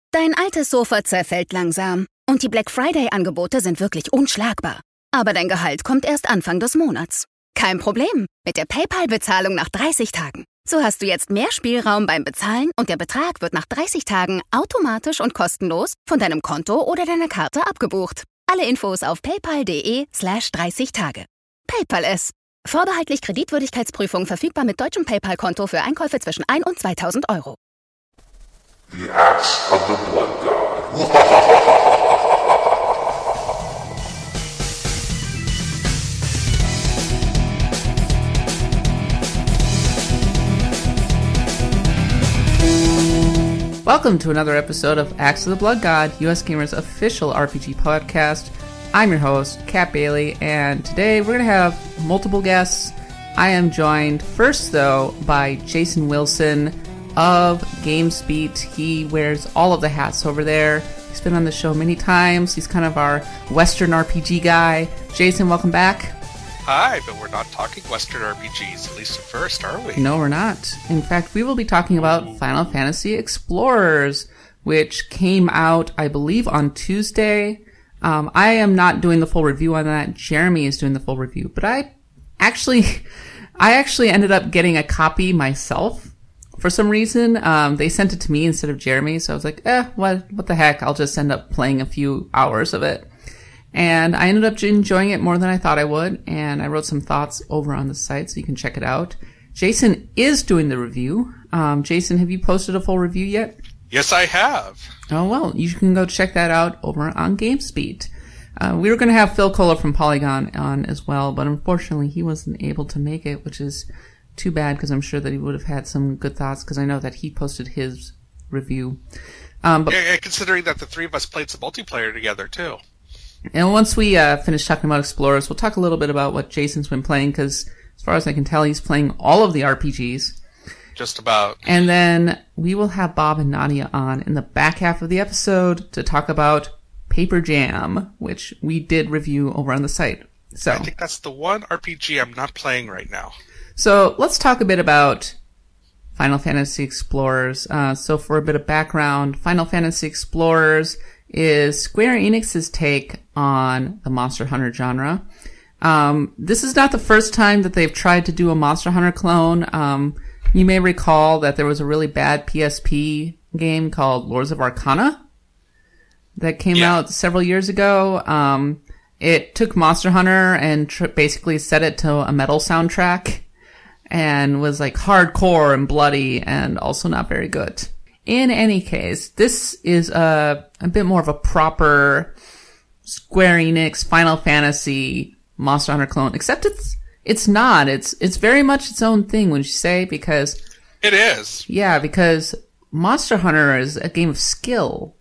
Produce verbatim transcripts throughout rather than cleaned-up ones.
Dein altes Sofa zerfällt langsam und die Black Friday-Angebote sind wirklich unschlagbar. Aber dein Gehalt kommt erst Anfang des Monats. Kein Problem mit der PayPal-Bezahlung nach dreißig Tagen. So hast du jetzt mehr Spielraum beim Bezahlen und der Betrag wird nach dreißig Tagen automatisch und kostenlos von deinem Konto oder deiner Karte abgebucht. Alle Infos auf paypal.de slash 30 Tage. PayPal es. Vorbehaltlich Kreditwürdigkeitsprüfung verfügbar mit deutschem PayPal-Konto für Einkäufe zwischen ein und zweitausend Euro. The Axe of the Blood God. Welcome to another episode of Axe of the Blood God, U S Gamer's official R P G podcast. I'm your host, Kat Bailey, and today we're going to have multiple guests. I am joined first, though, by Jason Wilson of GamesBeat. He wears all of the hats over there. He's been on the show many times. He's kind of our Western R P G guy. Jason, welcome back. Hi, but we're not talking Western R P Gs, at least at first, are we? No, we're not. In fact, we will be talking about Final Fantasy Explorers, which came out, I believe, on Tuesday. Um, I am not doing the full review on that. Jeremy is doing the full review, but I actually, I actually ended up getting a copy myself. For some reason, um, they sent it to me instead of Jeremy, so I was like, eh, what, what the heck, I'll just end up playing a few hours of it. And I ended up enjoying it more than I thought I would, and I wrote some thoughts over on the site, so you can check it out. Jason is doing the review. Um, Jason, have you posted a full review yet? Yes, I have. Oh, well, you can go check that out over on GamesBeat. Uh, we were going to have Phil Kohler from Polygon on as well, but unfortunately he wasn't able to make it, which is too bad because I'm sure that he would have had some good thoughts because I know that he posted his review. Um, but, yeah, considering that the three of us played some multiplayer together, too. And once we uh, finish talking about Explorers, we'll talk a little bit about what Jason's been playing because as far as I can tell, he's playing all of the R P Gs. Just about. And then we will have Bob and Nadia on in the back half of the episode to talk about Paper Jam, which we did review over on the site. So I think that's the one R P G I'm not playing right now. So let's talk a bit about Final Fantasy Explorers. Uh, so for a bit of background, Final Fantasy Explorers is Square Enix's take on the Monster Hunter genre. Um, this is not the first time that they've tried to do a Monster Hunter clone. Um, You may recall that there was a really bad P S P game called Lords of Arcana that came yeah. out several years ago. Um, it took Monster Hunter and tr- basically set it to a metal soundtrack and was like hardcore and bloody and also not very good. In any case, this is a, a bit more of a proper Square Enix Final Fantasy Monster Hunter clone, except it's It's not. It's it's very much its own thing, wouldn't you say? Because it is. Yeah, because Monster Hunter is a game of skill,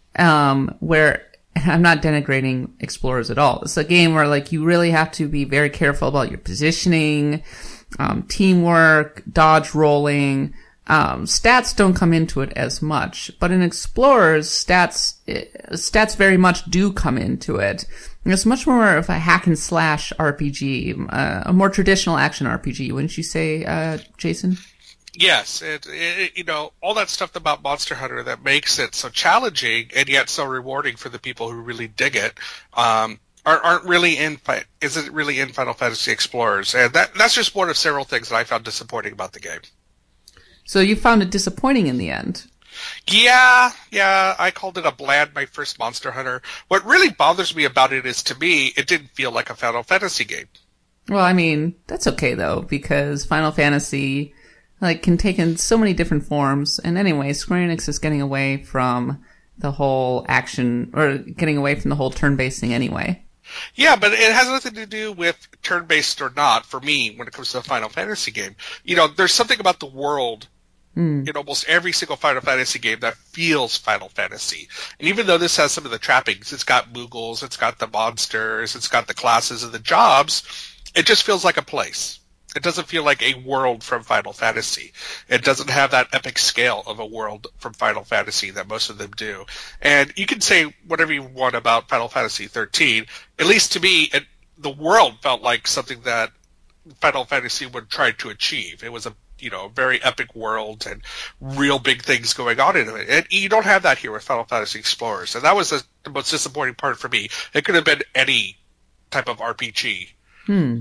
um, where I'm not denigrating Explorers at all. It's a game where like you really have to be very careful about your positioning, um, teamwork, dodge rolling. Um, stats don't come into it as much, but in Explorers, stats stats very much do come into it. It's much more of a hack and slash R P G, uh, a more traditional action R P G, wouldn't you say, uh, Jason? Yes, it, it, you know, all that stuff about Monster Hunter that makes it so challenging and yet so rewarding for the people who really dig it, um, aren't, aren't really in, isn't really in Final Fantasy Explorers. And that, that's just one of several things that I found disappointing about the game. So you found it disappointing in the end? Yeah, yeah, I called it a bland, my first Monster Hunter. What really bothers me about it is, to me, it didn't feel like a Final Fantasy game. Well, I mean, that's okay, though, because Final Fantasy, like, can take in so many different forms. And anyway, Square Enix is getting away from the whole action, or getting away from the whole turn-based thing anyway. Yeah, but it has nothing to do with turn-based or not, for me, when it comes to a Final Fantasy game. You know, there's something about the world in almost every single Final Fantasy game that feels Final Fantasy. And even though this has some of the trappings, it's got Moogles, it's got the monsters, it's got the classes and the jobs, it just feels like a place. It doesn't feel like a world from Final Fantasy. It doesn't have that epic scale of a world from Final Fantasy that most of them do. And you can say whatever you want about Final Fantasy thirteen. At least to me, it, the world felt like something that Final Fantasy would try to achieve. It was a you know, very epic world and real big things going on in it. And you don't have that here with Final Fantasy Explorers. And that was the, the most disappointing part for me. It could have been any type of R P G. Hmm.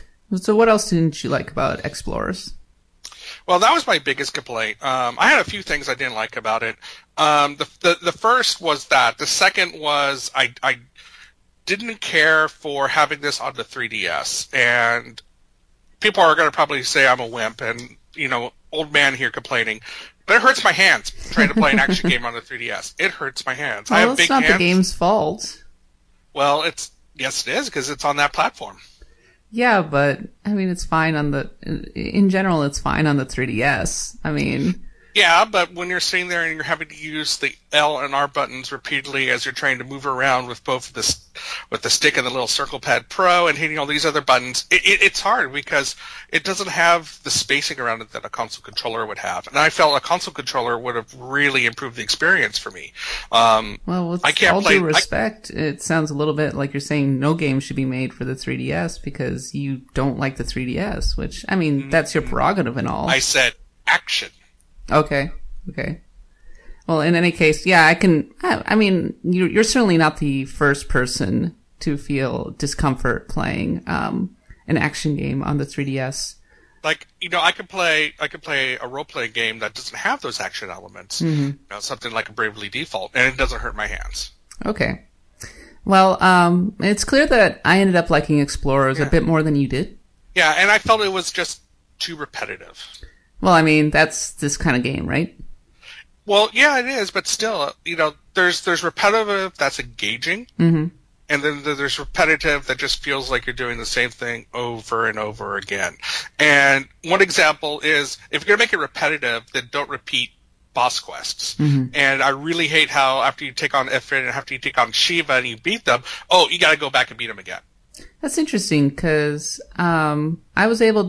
So what else didn't you like about Explorers? Well, that was my biggest complaint. Um, I had a few things I didn't like about it. Um, the, the the first was that. The second was I I didn't care for having this on the three D S. And people are going to probably say I'm a wimp and, you know, old man here complaining. But it hurts my hands trying to play an action game on the three D S. It hurts my hands. Well, I have it's big not hands. the game's fault. Well, it's yes, it is because it's on that platform. Yeah, but I mean, it's fine on the. In general, it's fine on the three D S. I mean, yeah, but when you're sitting there and you're having to use the L and R buttons repeatedly as you're trying to move around with both the with the stick and the little Circle Pad Pro and hitting all these other buttons, it, it, it's hard because it doesn't have the spacing around it that a console controller would have. And I felt a console controller would have really improved the experience for me. Um, well, with I can't all play, due respect, I, it sounds a little bit like you're saying no game should be made for the three D S because you don't like the three D S, which, I mean, that's your prerogative and all. I said action. Okay. Okay. Well, in any case, yeah, I can, I, I mean, you're, you're certainly not the first person to feel discomfort playing, um, an action game on the three D S. Like, you know, I could play, I could play a role-playing game that doesn't have those action elements. Mm-hmm. You know, something like a Bravely Default, and it doesn't hurt my hands. Okay. Well, um, it's clear that I ended up liking Explorers yeah. a bit more than you did. Yeah, and I felt it was just too repetitive. Well, I mean, that's this kind of game, right? Well, yeah, it is, but still, you know, there's there's repetitive that's engaging, mm-hmm. and then there's repetitive that just feels like you're doing the same thing over and over again. And one example is, if you're going to make it repetitive, then don't repeat boss quests. Mm-hmm. And I really hate how after you take on Ifrit and after you take on Shiva and you beat them, oh, you got to go back and beat them again. That's interesting because um, I was able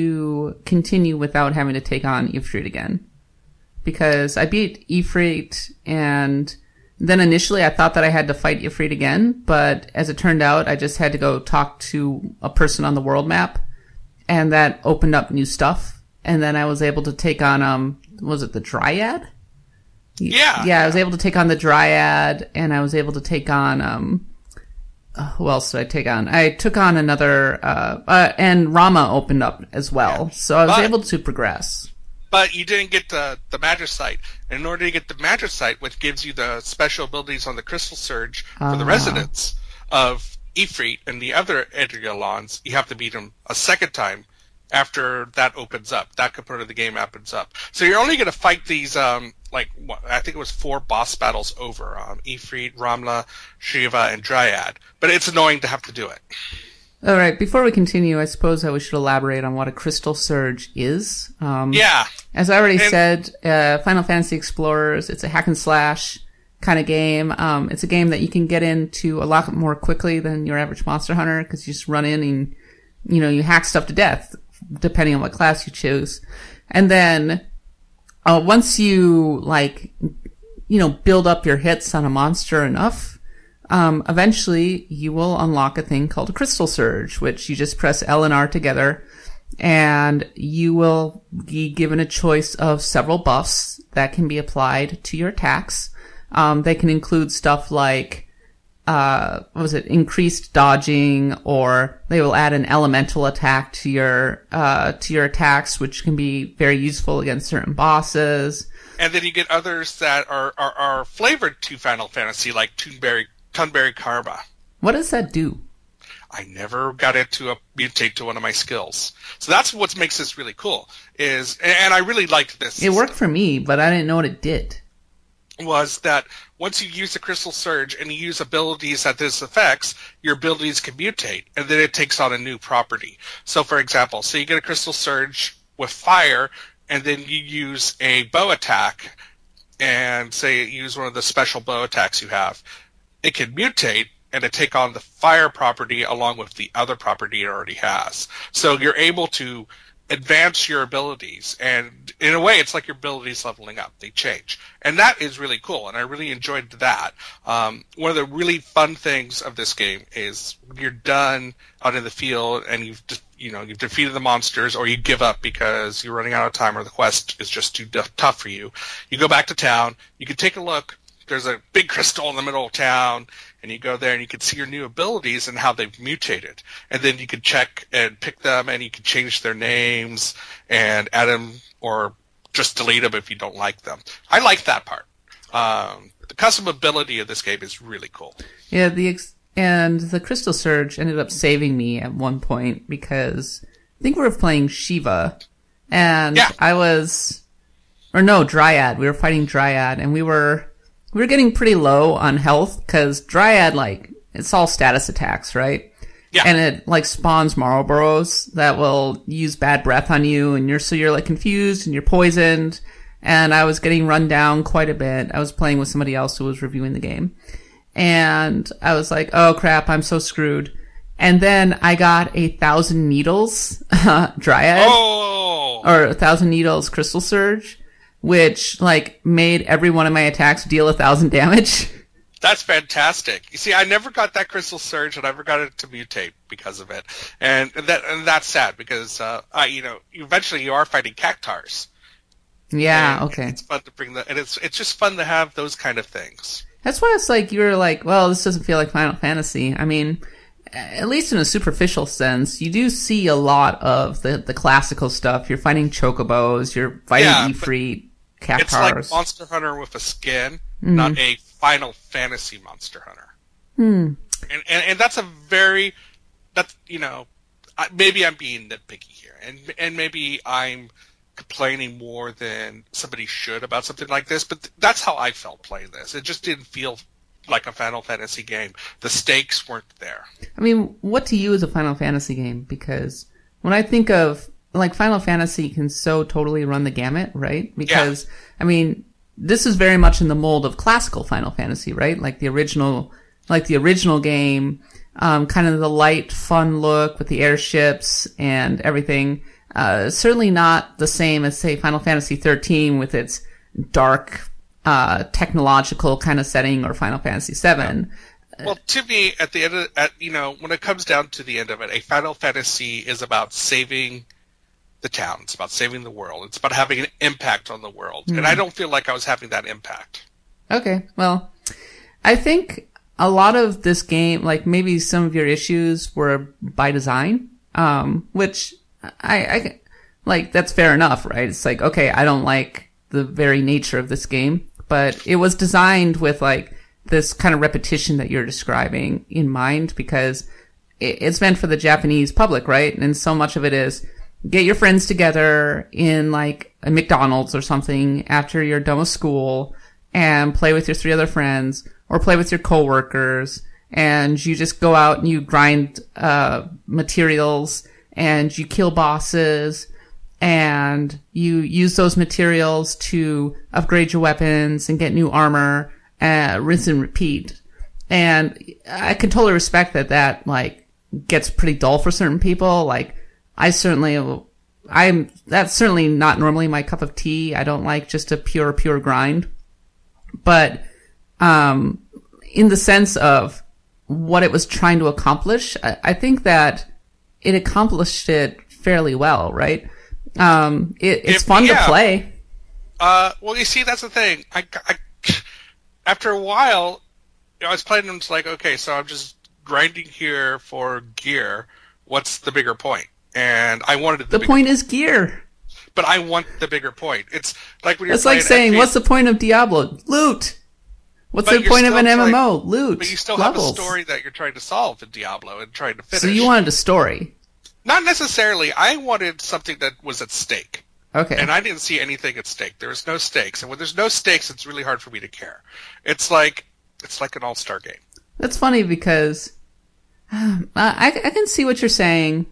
to continue without having to take on Ifrit again. Because I beat Ifrit, and then initially I thought that I had to fight Ifrit again, but as it turned out, I just had to go talk to a person on the world map, and that opened up new stuff. And then I was able to take on, um, was it the Dryad? Yeah. Yeah, I was able to take on the Dryad, and I was able to take on, um, uh, who else did I take on? I took on another, uh, uh and Rama opened up as well. Yeah. So I was but, able to progress. But you didn't get the, the Magicite. And in order to get the Magicite, which gives you the special abilities on the Crystal Surge for uh. the residents of Ifrit and the other Edrialons, you have to beat them a second time after that opens up. That component of the game opens up. So you're only going to fight these, um, like, what, I think it was four boss battles over. Um, Ifrit, Ramla, Shiva, and Dryad. But it's annoying to have to do it. All right, before we continue, I suppose I should elaborate on what a Crystal Surge is. Um, yeah. As I already and- said, uh, Final Fantasy Explorers, it's a hack and slash kind of game. Um, it's a game that you can get into a lot more quickly than your average Monster Hunter because you just run in and, you know, you hack stuff to death, depending on what class you choose. And then, uh, once you, like, you know, build up your hits on a monster enough, Um, eventually you will unlock a thing called a Crystal Surge, which you just press L and R together, and you will be given a choice of several buffs that can be applied to your attacks. Um, they can include stuff like, uh, what was it, increased dodging, or they will add an elemental attack to your, uh, to your attacks, which can be very useful against certain bosses. And then you get others that are, are, are flavored to Final Fantasy, like Toonberry Tunberry Karma. What does that do? I never got it to a, mutate to one of my skills. So that's what makes this really cool. Is and, and I really liked this. It worked for me, but I didn't know what it did. Was that once you use the Crystal Surge and you use abilities that this affects, your abilities can mutate, and then it takes on a new property. So, for example, so you get a Crystal Surge with fire, and then you use a bow attack, and say you use one of the special bow attacks you have. It can mutate and it take on the fire property along with the other property it already has. So you're able to advance your abilities, and in a way it's like your abilities leveling up. They change. And that is really cool, and I really enjoyed that. Um, one of the really fun things of this game is when you're done out in the field and you've you know, you've defeated the monsters, or you give up because you're running out of time or the quest is just too d- tough for you. You go back to town, you can take a look, there's a big crystal in the middle of town, and you go there and you can see your new abilities and how they've mutated. And then you can check and pick them, and you can change their names and add them, or just delete them if you don't like them. I like that part. Um, the customability of this game is really cool. Yeah, the ex- and the Crystal Surge ended up saving me at one point because I think we were playing Shiva, and yeah. I was, or no, Dryad. We were fighting Dryad, and we were we were getting pretty low on health because Dryad, like, it's all status attacks, right? Yeah. And it like spawns Marlboros that will use bad breath on you, and you're so you're like confused and you're poisoned. And I was getting run down quite a bit. I was playing with somebody else who was reviewing the game. And I was like, oh crap, I'm so screwed. And then I got a thousand needles, Dryad. Oh! Or a thousand needles Crystal Surge, which like made every one of my attacks deal a thousand damage. That's fantastic. You see, I never got that Crystal Surge, and I never got it to mutate because of it. And that and that's sad because, uh, I, you know, eventually you are fighting Cactars. Yeah, and okay. It's fun to bring the, and it's it's just fun to have those kind of things. That's why it's like you're like, well, this doesn't feel like Final Fantasy. I mean, at least in a superficial sense, you do see a lot of the, the classical stuff. You're fighting chocobos, you're fighting Yeah, Ifrit, Cactars. It's like Monster Hunter with a skin, Mm-hmm. not a Final Fantasy Monster Hunter. Hmm. And, and and that's a very, that's, you know, I- maybe I'm being nitpicky here, and and maybe I'm complaining more than somebody should about something like this, but th- that's how I felt playing this. It just didn't feel like a Final Fantasy game. The stakes weren't there. I mean, what to you is a Final Fantasy game? Because when I think of, like, Final Fantasy can so totally run the gamut, right? Because, yeah. I mean, this is very much in the mold of classical Final Fantasy, right? Like the original, like the original game, um, kind of the light, fun look with the airships and everything. Uh, certainly not the same as, say, Final Fantasy thirteen with its dark, uh, technological kind of setting, or Final Fantasy seven. Well, to me, at the end of, at, you know, when it comes down to the end of it, a Final Fantasy is about saving the town. It's about saving the world. It's about having an impact on the world. Mm-hmm. And I don't feel like I was having that impact. Okay. Well, I think a lot of this game, like maybe some of your issues were by design, um, which I, I, like, that's fair enough, right? It's like, okay, I don't like the very nature of this game, but it was designed with like this kind of repetition that you're describing in mind, because it's meant for the Japanese public, right? And so much of it is get your friends together in like a McDonald's or something after you're done with school and play with your three other friends, or play with your coworkers, and you just go out and you grind uh materials and you kill bosses and you use those materials to upgrade your weapons and get new armor, uh, rinse and repeat. And I can totally respect that that like gets pretty dull for certain people. Like, I certainly, I'm, that's certainly not normally my cup of tea. I don't like just a pure, pure grind. But, um, in the sense of what it was trying to accomplish, I, I think that it accomplished it fairly well, right? Um, it, it's if, fun yeah. to play. Uh, well, you see, that's the thing. I, I, after a while, you know, I was playing and it's like, okay, so I'm just grinding here for gear. What's the bigger point? And I wanted the, the bigger point is gear. But I want the bigger point. It's like when you're It's like saying, F P S, what's the point of Diablo? Loot. What's but the you're point of an still M M O? trying- Loot. But you still levels. have a story that you're trying to solve in Diablo and trying to finish. So you wanted a story. Not necessarily. I wanted something that was at stake. Okay. And I didn't see anything at stake. There was no stakes. And when there's no stakes, it's really hard for me to care. It's like it's like an all-star game. That's funny because um, I, I can see what you're saying.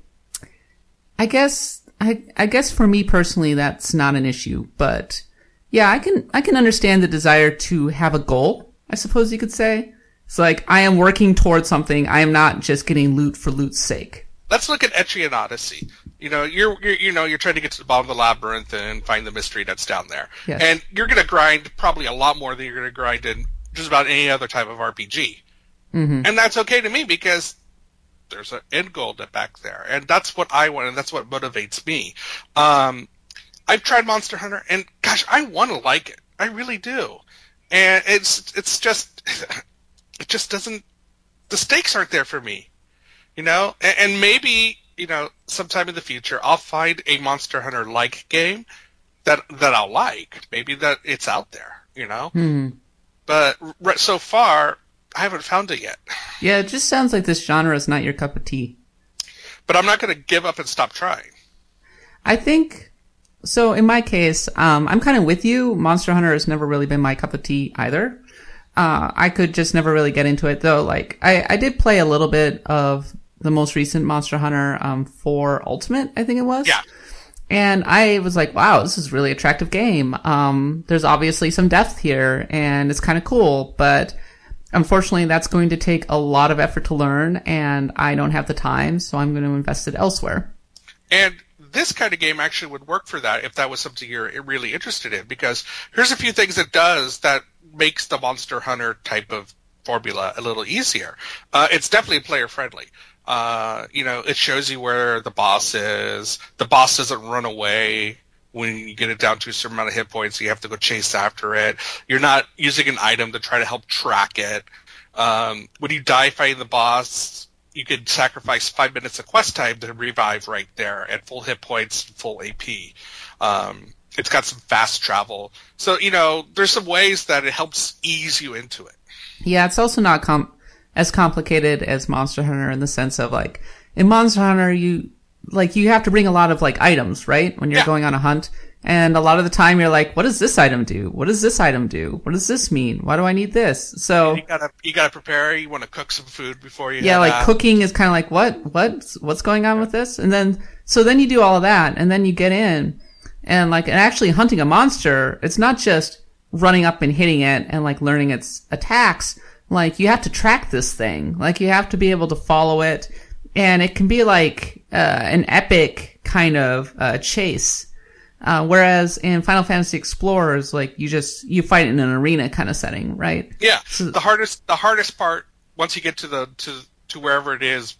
I guess I, I guess for me personally, that's not an issue. But yeah, I can I can understand the desire to have a goal, I suppose you could say. It's like, I am working towards something. I am not just getting loot for loot's sake. Let's look at Etrian Odyssey. You know, you're, you're you know you're trying to get to the bottom of the labyrinth and find the mystery that's down there. Yes. And you're going to grind probably a lot more than you're going to grind in just about any other type of R P G. Mm-hmm. And that's okay to me because there's an end goal to back there, and that's what I want, and that's what motivates me. Um, I've tried Monster Hunter, and gosh, I want to like it. I really do, and it's it's just it just doesn't. The stakes aren't there for me, you know. And, and maybe you know, sometime in the future, I'll find a Monster Hunter like game that that I'll like. Maybe that it's out there, you know. Hmm. But r- so far, I haven't found it yet. Yeah, it just sounds like this genre is not your cup of tea. But I'm not going to give up and stop trying. I think, so in my case, um, I'm kind of with you. Monster Hunter has never really been my cup of tea either. Uh, I could just never really get into it though. Like, I, I did play a little bit of the most recent Monster Hunter, um, for Ultimate, I think it was. Yeah. And I was like, wow, this is a really attractive game. Um, there's obviously some depth here and it's kind of cool, but unfortunately that's going to take a lot of effort to learn and I don't have the time, so I'm going to invest it elsewhere. And this kind of game actually would work for that if that was something you're really interested in, because here's a few things it does that makes the Monster Hunter type of formula a little easier. Uh, it's definitely player friendly. Uh, you know, it shows you where the boss is. The boss doesn't run away when you get it down to a certain amount of hit points. You have to go chase after it. You're not using an item to try to help track it. Um, when you die fighting the boss, you could sacrifice five minutes of quest time to revive right there at full hit points, full A P. Um, it's got some fast travel. So, you know, there's some ways that it helps ease you into it. Yeah, it's also not com- as complicated as Monster Hunter in the sense of, like, in Monster Hunter, you, like, you have to bring a lot of, like, items, right? When you're Yeah. going on a hunt. And a lot of the time you're like, what does this item do? What does this item do? What does this mean? Why do I need this? So, You gotta, you gotta prepare. You want to cook some food before you yeah, head like out. cooking is kind of like, what, what, what's going on with this? And then, so then you do all of that and then you get in and like, and actually hunting a monster, it's not just running up and hitting it and like learning its attacks. Like you have to track this thing. Like you have to be able to follow it. And it can be like, uh, an epic kind of, uh, chase. Uh, whereas in Final Fantasy Explorers, like you just, you fight in an arena kind of setting, right? Yeah. So- the hardest, the hardest part, once you get to the, to, to wherever it is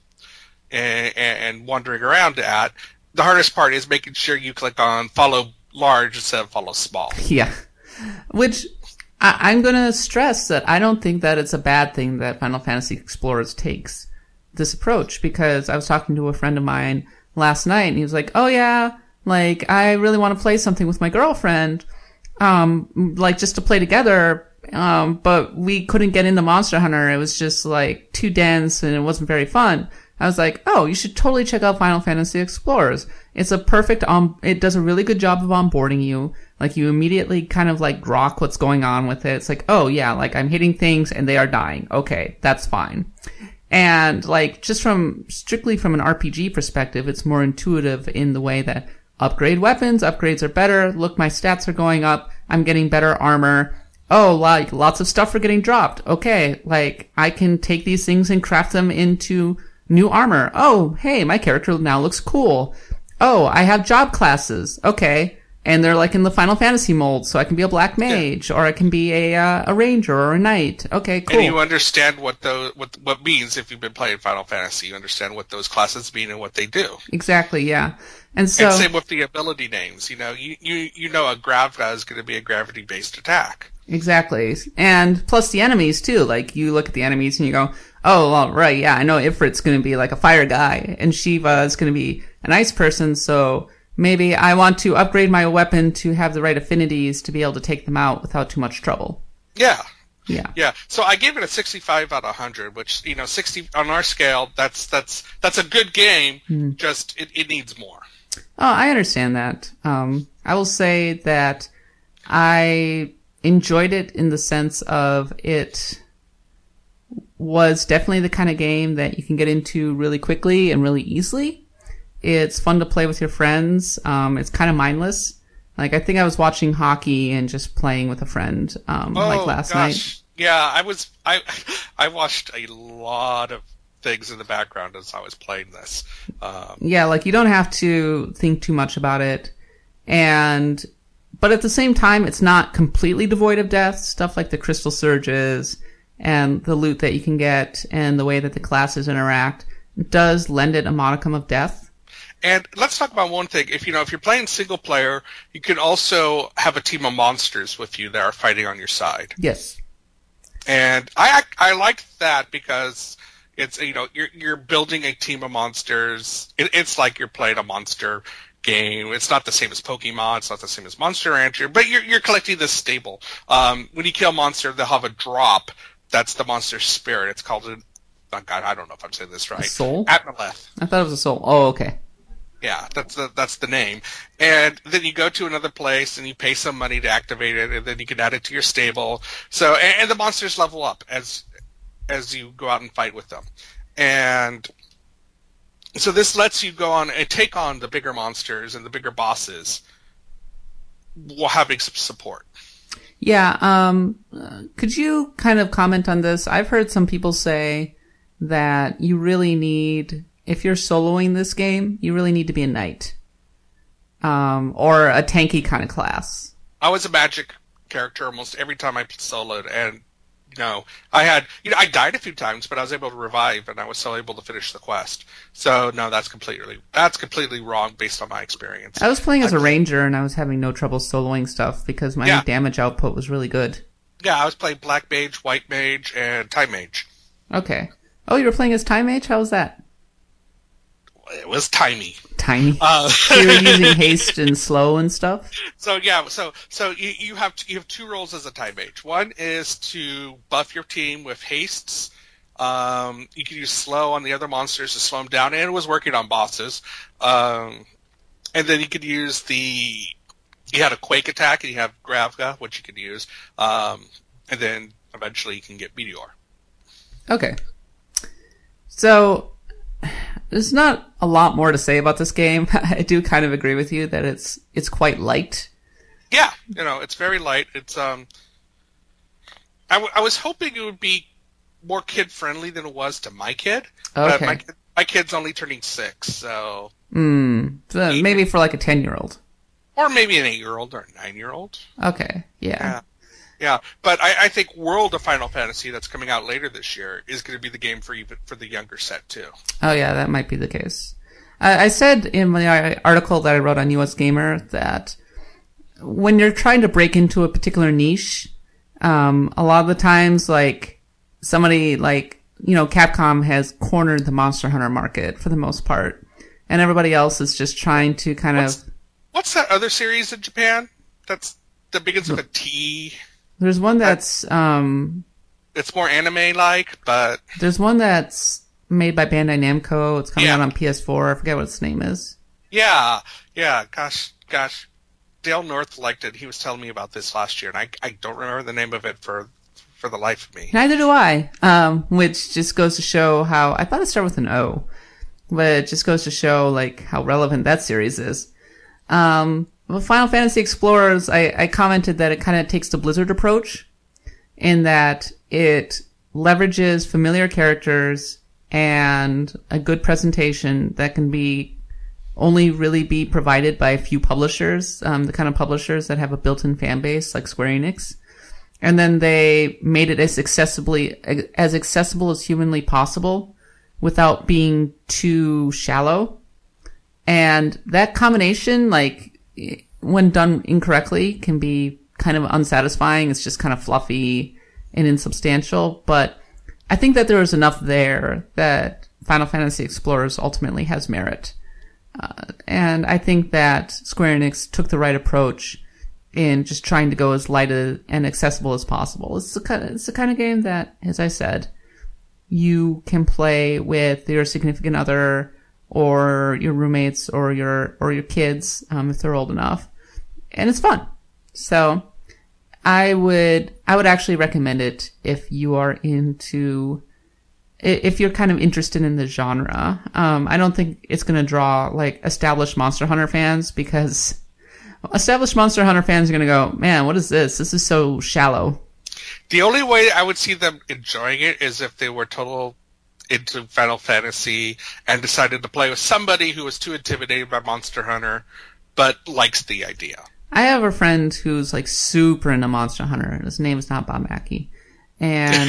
and, and wandering around at, the hardest part is making sure you click on follow large instead of follow small. Yeah. Which I, I'm going to stress that I don't think that it's a bad thing that Final Fantasy Explorers takes this approach, because I was talking to a friend of mine last night and he was like, oh yeah, like I really want to play something with my girlfriend, um, like just to play together. Um, but we couldn't get into Monster Hunter. It was just like too dense and it wasn't very fun. I was like, oh, you should totally check out Final Fantasy Explorers. It's a perfect, um, it does a really good job of onboarding you. Like you immediately kind of like grok what's going on with it. It's like, oh yeah, like I'm hitting things and they are dying. Okay, that's fine. And like just from, strictly from an R P G perspective, it's more intuitive in the way that upgrade weapons, upgrades are better. Look, my stats are going up. I'm getting better armor. Oh, like lots of stuff are getting dropped. Okay, like I can take these things and craft them into new armor. Oh, hey, my character now looks cool. Oh, I have job classes. Okay. And they're like in the Final Fantasy mold, so I can be a black mage, yeah. or I can be a uh, a ranger or a knight. Okay, cool. And you understand what those what what means if you've been playing Final Fantasy. You understand what those classes mean and what they do. Exactly, yeah. And so, and same with the ability names. You know, you you you know a Gravga is going to be a gravity based attack. Exactly, and plus the enemies too. Like you look at the enemies and you go, oh, well, right, yeah, I know Ifrit's going to be like a fire guy, and Shiva is going to be an ice person. So maybe I want to upgrade my weapon to have the right affinities to be able to take them out without too much trouble. Yeah. Yeah. Yeah. So I gave it a sixty-five out of one hundred, which, you know, sixty on our scale, that's that's that's a good game, mm-hmm. just it, it needs more. Oh, I understand that. Um, I will say that I enjoyed it in the sense of it was definitely the kind of game that you can get into really quickly and really easily. It's fun to play with your friends. Um, it's kind of mindless. Like, I think I was watching hockey and just playing with a friend, um, oh, like last gosh. night. Yeah, I was, I, I watched a lot of things in the background as I was playing this. Um, yeah, like, you don't have to think too much about it. And, but at the same time, it's not completely devoid of death. Stuff like the crystal surges and the loot that you can get and the way that the classes interact. does lend it a modicum of depth. And let's talk about one thing. If you know, if you're playing single player, you can also have a team of monsters with you that are fighting on your side. Yes. And I I like that because it's, you know, you're you're building a team of monsters. It, it's like you're playing a monster game. It's not the same as Pokemon. It's not the same as Monster Rancher, but you're you're collecting this stable. Um, when you kill a monster, they'll have a drop. That's the monster's spirit. It's called a, oh God, I don't know if I'm saying this right. A soul? Atmaleth. I thought it was a soul. Oh, okay. Yeah, that's the that's the name. And then you go to another place and you pay some money to activate it, and then you can add it to your stable. So and, and the monsters level up as as you go out and fight with them. And so this lets you go on and take on the bigger monsters and the bigger bosses while having some support. Yeah, um, could you kind of comment on this? I've heard some people say that you really need, if you're soloing this game, you really need to be a knight. Um, or a tanky kind of class. I was a magic character almost every time I soloed, and you know, I had, you know, I died a few times, but I was able to revive, and I was still able to finish the quest. So no, that's completely that's completely wrong based on my experience. I was playing as I, a ranger, and I was having no trouble soloing stuff because my yeah. damage output was really good. Yeah, I was playing black mage, white mage, and time mage. Okay. Oh, you were playing as time mage? How was that? It was tiny. Tiny. Uh, so you were using haste and slow and stuff. So yeah, so so you you have you have two roles as a time mage. One is to buff your team with hastes. Um, you can use slow on the other monsters to slow them down, and it was working on bosses. Um, and then you could use the you had a quake attack, and you have Gravga, which you could use. Um, and then eventually you can get Meteor. Okay. So there's not a lot more to say about this game. I do kind of agree with you that it's it's quite light. Yeah, you know, it's very light. It's um, I, w- I was hoping it would be more kid friendly than it was to my kid. Okay. But my, my kid's only turning six, so. Hmm. So maybe for like a ten year old. Or maybe an eight year old or a nine year old. Okay. Yeah. Yeah. Yeah, but I, I think World of Final Fantasy that's coming out later this year is going to be the game for even for the younger set too. Oh yeah, that might be the case. I, I said in my article that I wrote on U S Gamer that when you're trying to break into a particular niche, um, a lot of the times, like somebody like you know Capcom has cornered the Monster Hunter market for the most part, and everybody else is just trying to kind what's, of. What's that other series in Japan? That's that begins with a T. There's one that's um it's more anime-like, but there's one that's made by Bandai Namco. It's coming yeah. out on P S four. I forget what its name is. Yeah, yeah. Gosh, gosh. Dale North liked it. He was telling me about this last year, and I I don't remember the name of it for for the life of me. Neither do I. Um, which just goes to show how I thought it started with an O, but it just goes to show like how relevant that series is. Um. Well, Final Fantasy Explorers, I, I commented that it kind of takes the Blizzard approach in that it leverages familiar characters and a good presentation that can be only really be provided by a few publishers, um, the kind of publishers that have a built-in fan base like Square Enix. And then they made it as accessibly, as accessible as humanly possible without being too shallow. And that combination, like, when done incorrectly, can be kind of unsatisfying. It's just kind of fluffy and insubstantial. But I think that there is enough there that Final Fantasy Explorers ultimately has merit. Uh, and I think that Square Enix took the right approach in just trying to go as light and accessible as possible. It's the kind of, it's the kind of game that, as I said, you can play with your significant other or your roommates, or your or your kids, um, if they're old enough, and it's fun. So, I would I would actually recommend it if you are into, if you're kind of interested in the genre. Um, I don't think it's going to draw like established Monster Hunter fans, because established Monster Hunter fans are going to go, man, what is this? This is so shallow. The only way I would see them enjoying it is if they were total into Final Fantasy and decided to play with somebody who was too intimidated by Monster Hunter but likes the idea. I have a friend who's like super into Monster Hunter. His name is not Bob Mackey. And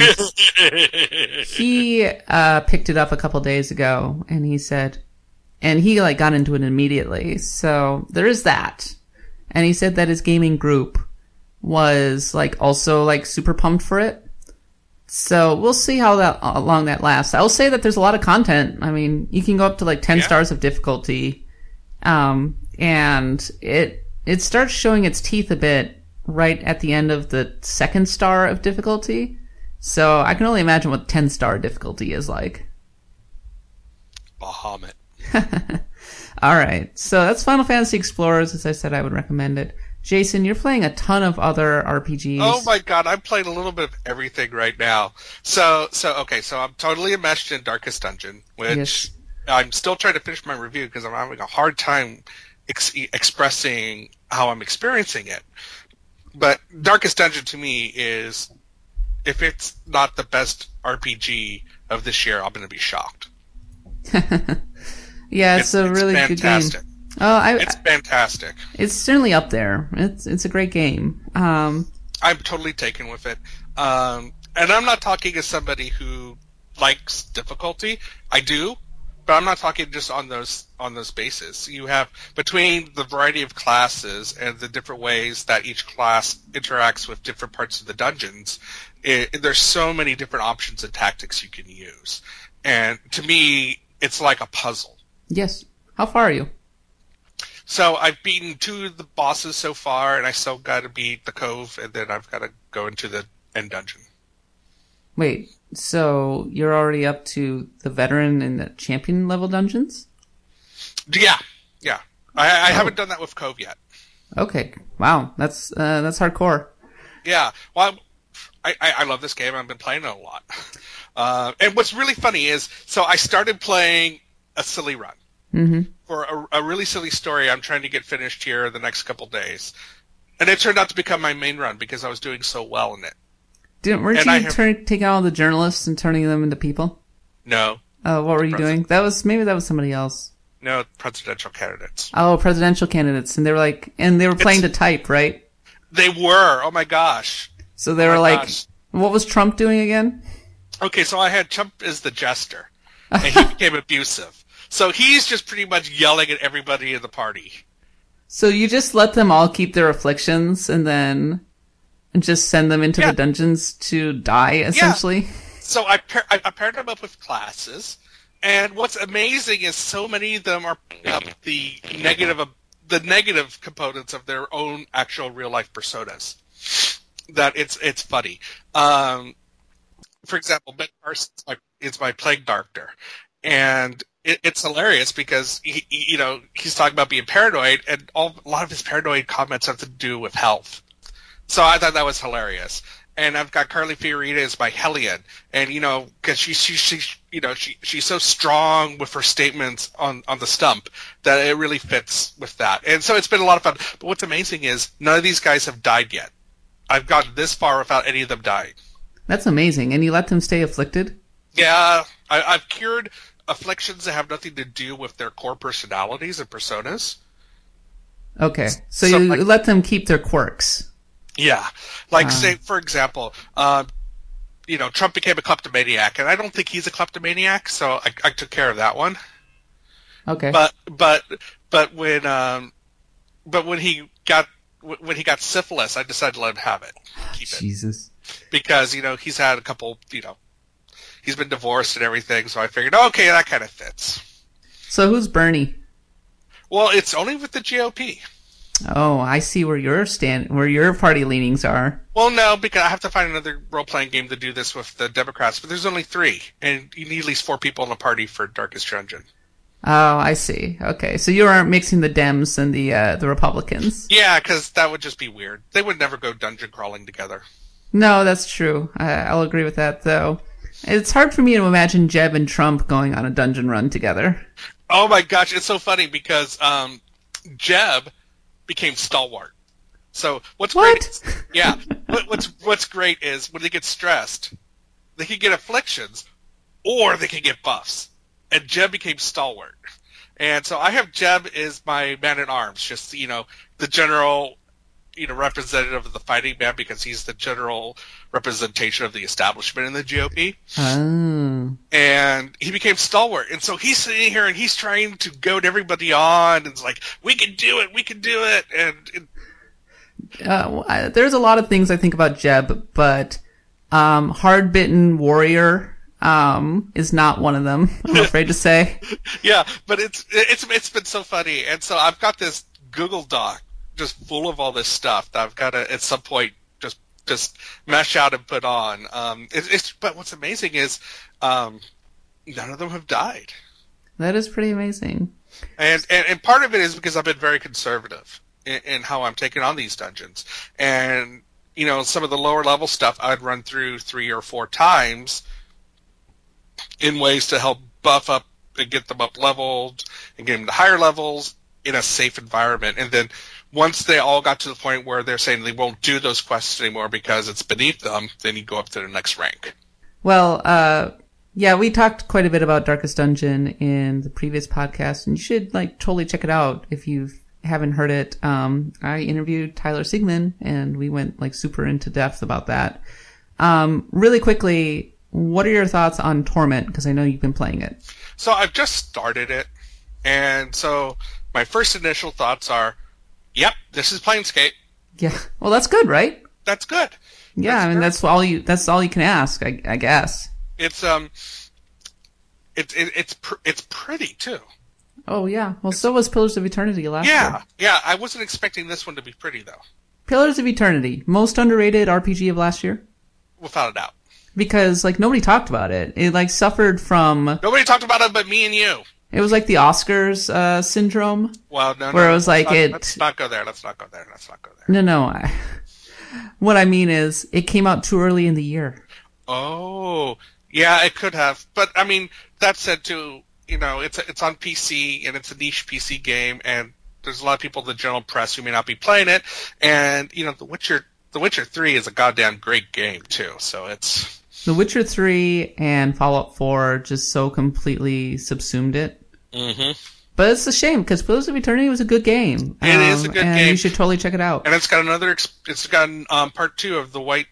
he uh, picked it up a couple days ago, and he said, and he like got into it immediately. So there is that. And he said that his gaming group was like also like super pumped for it. So we'll see how that how long that lasts. I'll say that there's a lot of content. I mean, you can go up to like ten yeah. stars of difficulty, um, and it it starts showing its teeth a bit right at the end of the second star of difficulty. So I can only imagine what ten star difficulty is like. Bahamut. All right, so that's Final Fantasy Explorers. As I said, I would recommend it. Jason, you're playing a ton of other R P Gs. Oh my god, I'm playing a little bit of everything right now. So, so okay, so I'm totally enmeshed in Darkest Dungeon, which yes. I'm still trying to finish my review because I'm having a hard time ex- expressing how I'm experiencing it. But Darkest Dungeon to me is, if it's not the best R P G of this year, I'm going to be shocked. Yeah, it's, it's a really it's good game. Oh, I, it's fantastic. It's certainly up there. It's it's a great game. Um, I'm totally taken with it. Um, and I'm not talking as somebody who likes difficulty. I do, but I'm not talking just on those on those bases. You have, between the variety of classes and the different ways that each class interacts with different parts of the dungeons, it, there's so many different options and tactics you can use. And to me, it's like a puzzle. Yes. How far are you? So I've beaten two of the bosses so far, and I still got to beat the Cove, and then I've got to go into the end dungeon. Wait, so you're already up to the veteran and the champion level dungeons? Yeah, yeah. I, I oh. haven't done that with Cove yet. Okay, wow, that's uh, that's hardcore. Yeah, well, I, I, I love this game. I've been playing it a lot. Uh, and what's really funny is, so I started playing a silly run. Mm-hmm. For a, a really silly story I'm trying to get finished here the next couple days. And it turned out to become my main run because I was doing so well in it. Didn't, weren't and you have, turn, taking all the journalists and turning them into people? No. Oh, what were you doing? That was, maybe that was somebody else. No, presidential candidates. Oh, presidential candidates. And they were like, and they were playing it's, to type, right? They were. Oh my gosh. So they oh were like, gosh. What was Trump doing again? Okay, so I had Trump as the jester. And he became abusive. So he's just pretty much yelling at everybody in the party. So you just let them all keep their afflictions and then and just send them into yeah. the dungeons to die, essentially? Yeah. So I, pair, I, I paired them up with classes, and what's amazing is so many of them are picking up the negative the negative components of their own actual real-life personas. That it's it's funny. Um, for example, Ben Carson is my, is my Plague Doctor, and it's hilarious because he, he, you know, he's talking about being paranoid, and all, a lot of his paranoid comments have to do with health. So I thought that was hilarious. And I've got Carly Fiorina as my Hellion, and you know, because she, she, she, you know, she, she's so strong with her statements on, on the stump that it really fits with that. And so it's been a lot of fun. But what's amazing is none of these guys have died yet. I've gotten this far without any of them dying. That's amazing. And you let them stay afflicted? Yeah, I, I've cured afflictions that have nothing to do with their core personalities and personas. Okay, so, so you like, let them keep their quirks. Yeah, like uh, say for example, um, you know, Trump became a kleptomaniac, and I don't think he's a kleptomaniac, so I, I took care of that one. Okay, but but but when um, but when he got when he got syphilis, I decided to let him have it, keep it. Jesus, because you know he's had a couple, you know. He's been divorced and everything, so I figured, okay, that kind of fits. So who's Bernie? Well, it's only with the G O P. Oh, I see where your stand, where your party leanings are. Well, no, because I have to find another role-playing game to do this with the Democrats, but there's only three, and you need at least four people in a party for Darkest Dungeon. Oh, I see. Okay, so you aren't mixing the Dems and the uh, the Republicans. Yeah, because that would just be weird. They would never go dungeon crawling together. No, that's true. I, I'll agree with that, though. It's hard for me to imagine Jeb and Trump going on a dungeon run together. Oh my gosh, it's so funny because um, Jeb became stalwart. So what's what? great? Is, yeah, what, what's what's great is when they get stressed, they can get afflictions, or they can get buffs. And Jeb became stalwart, and so I have Jeb as my man at arms, just you know the general you know, representative of the fighting man because he's the general representation of the establishment in the G O P. Oh. And he became stalwart. And so he's sitting here and he's trying to goad everybody on. And it's like, we can do it, we can do it. And it, uh, well, I, there's a lot of things I think about Jeb, but um, hard-bitten warrior um, is not one of them, I'm afraid to say. Yeah, but it's it's it's been so funny. And so I've got this Google Doc just full of all this stuff that I've got to, at some point, just just mesh out and put on. Um, it, it's but what's amazing is um, none of them have died. That is pretty amazing. And, and and part of it is because I've been very conservative in, in how I'm taking on these dungeons. And you know, some of the lower level stuff I'd run through three or four times in ways to help buff up and get them up leveled and get them to higher levels in a safe environment. And then once they all got to the point where they're saying they won't do those quests anymore because it's beneath them, then you go up to the next rank. Well, uh, yeah, we talked quite a bit about Darkest Dungeon in the previous podcast, and you should like totally check it out if you haven't heard it. Um, I interviewed Tyler Sigman, and we went like super into depth about that. Um, really quickly, what are your thoughts on Torment? Because I know you've been playing it. So I've just started it, and so my first initial thoughts are, yep, this is Planescape. Yeah. Well, that's good, right? That's good. Yeah, that's I mean good. that's all you that's all you can ask, I, I guess. It's um, it's it, it's pr- it's pretty too. Oh yeah. Well, so was Pillars of Eternity last Yeah, year. yeah. I wasn't expecting this one to be pretty though. Pillars of Eternity, most underrated R P G of last year, Without a doubt. because like nobody talked about it. It like suffered from. Nobody talked about it but me and you. It was like the Oscars uh, syndrome. Well, no, no. Where it was let's like not, it- Let's not go there. Let's not go there. Let's not go there. No, no. I, what I mean is, it came out too early in the year. Oh, yeah, it could have. But I mean, that said, too, you know, it's a, it's on P C and it's a niche P C game, and there's a lot of people in the general press who may not be playing it. And you know, The Witcher, The Witcher three is a goddamn great game too. So it's The Witcher three and Fallout four just so completely subsumed it. mm-hmm. But it's a shame because Pillars of Eternity was a good game. It is a good and game. You should totally check it out. And it's got another. ex- It's got um, part two of the white.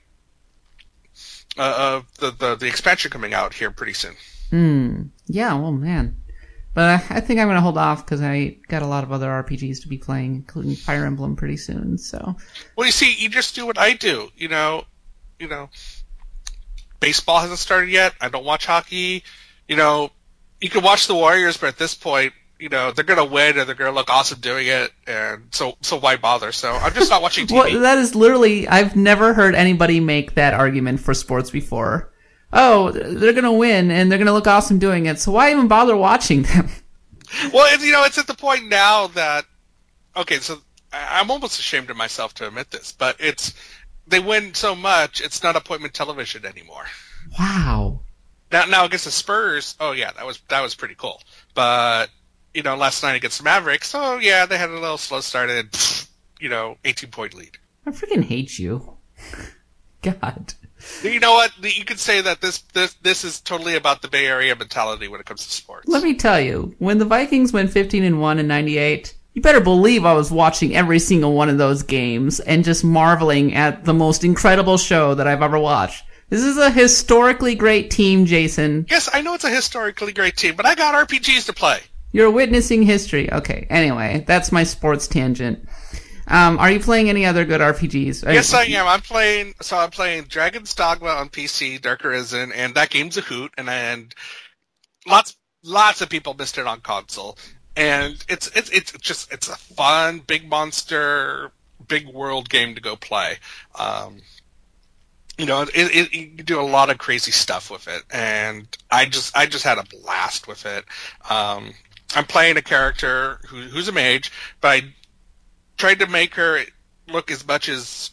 Uh, of the, the the expansion coming out here pretty soon. Hmm. Yeah. Well, man. But I, I think I'm going to hold off because I got a lot of other R P Gs to be playing, including Fire Emblem pretty soon. So. Well, you see, you just do what I do. You know, you know, baseball hasn't started yet. I don't watch hockey. You know, you can watch the Warriors, but at this point, you know, they're going to win and they're going to look awesome doing it. And so, so why bother? So I'm just not watching T V. Well, that is literally, I've never heard anybody make that argument for sports before. Oh, they're going to win and they're going to look awesome doing it. So why even bother watching them? Well, it's, you know, it's at the point now that, okay, so I- I'm almost ashamed of myself to admit this, but it's, they win so much, it's not appointment television anymore. Wow. Now, now against the Spurs, oh yeah, that was, that was pretty cool. But, you know, last night against the Mavericks, oh yeah, they had a little slow start and, pfft, you know, eighteen point lead. I freaking hate you. God. You know what? You could say that this, this, this is totally about the Bay Area mentality when it comes to sports. Let me tell you, when the Vikings went fifteen and one in ninety-eight, you better believe I was watching every single one of those games and just marveling at the most incredible show that I've ever watched. This is a historically great team, Jason. Yes, I know it's a historically great team, but I got R P Gs to play. You're witnessing history. Okay, anyway, that's my sports tangent. Um, are you playing any other good R P Gs? Yes, I am. I'm playing. So I'm playing Dragon's Dogma on P C, Dark Arisen, and that game's a hoot. And and lots lots of people missed it on console. And it's it's it's just it's a fun big monster, big world game to go play. Um, you know, it, it, you can do a lot of crazy stuff with it, and I just I just had a blast with it. Um, I'm playing a character who, who's a mage, but I tried to make her look as much as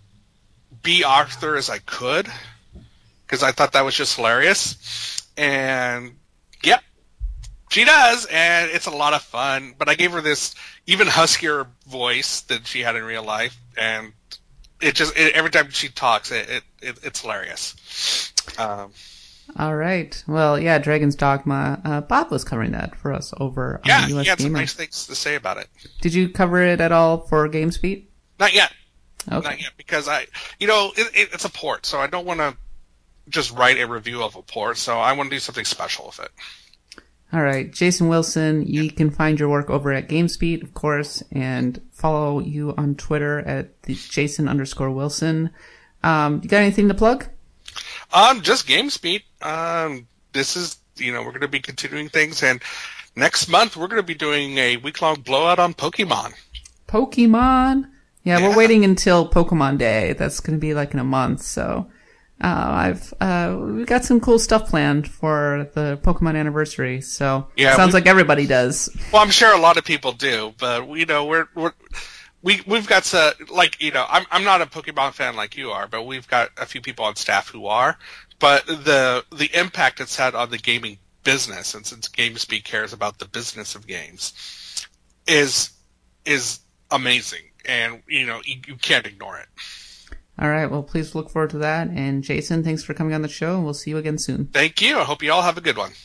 B. Arthur as I could, because I thought that was just hilarious. And, yep, she does, and it's a lot of fun. But I gave her this even huskier voice than she had in real life, and it just it, every time she talks, it, it, it it's hilarious. Um, All right. Well, yeah, Dragon's Dogma. Uh, Bob was covering that for us over yeah, on U S he had some Gamer. nice things to say about it. Did you cover it at all for GameSpeed? Not yet. Okay. Not yet, because I, you know, it, it, it's a port, so I don't want to just write a review of a port, so I want to do something special with it. All right, Jason Wilson, you can find your work over at GameSpeed, of course, and follow you on Twitter at the Jason underscore Wilson. Um, you got anything to plug? Um, just GameSpeed. Um, this is, you know, we're going to be continuing things, and next month we're going to be doing a week-long blowout on Pokemon. Pokemon? Yeah, Yeah. we're waiting until Pokemon Day. That's going to be like in a month, so... Uh, I've, uh, we've got some cool stuff planned for the Pokemon anniversary, so Yeah, sounds we- like everybody does. Well, I'm sure a lot of people do, but you know, we're we're we we've got to, like, you know, I'm I'm not a Pokemon fan like you are, but we've got a few people on staff who are. But the the impact it's had on the gaming business, and since GameSpeed cares about the business of games, is is amazing, and you know, you, you can't ignore it. All right, well, please look forward to that. And Jason, thanks for coming on the show, and we'll see you again soon. Thank you. I hope you all have a good one.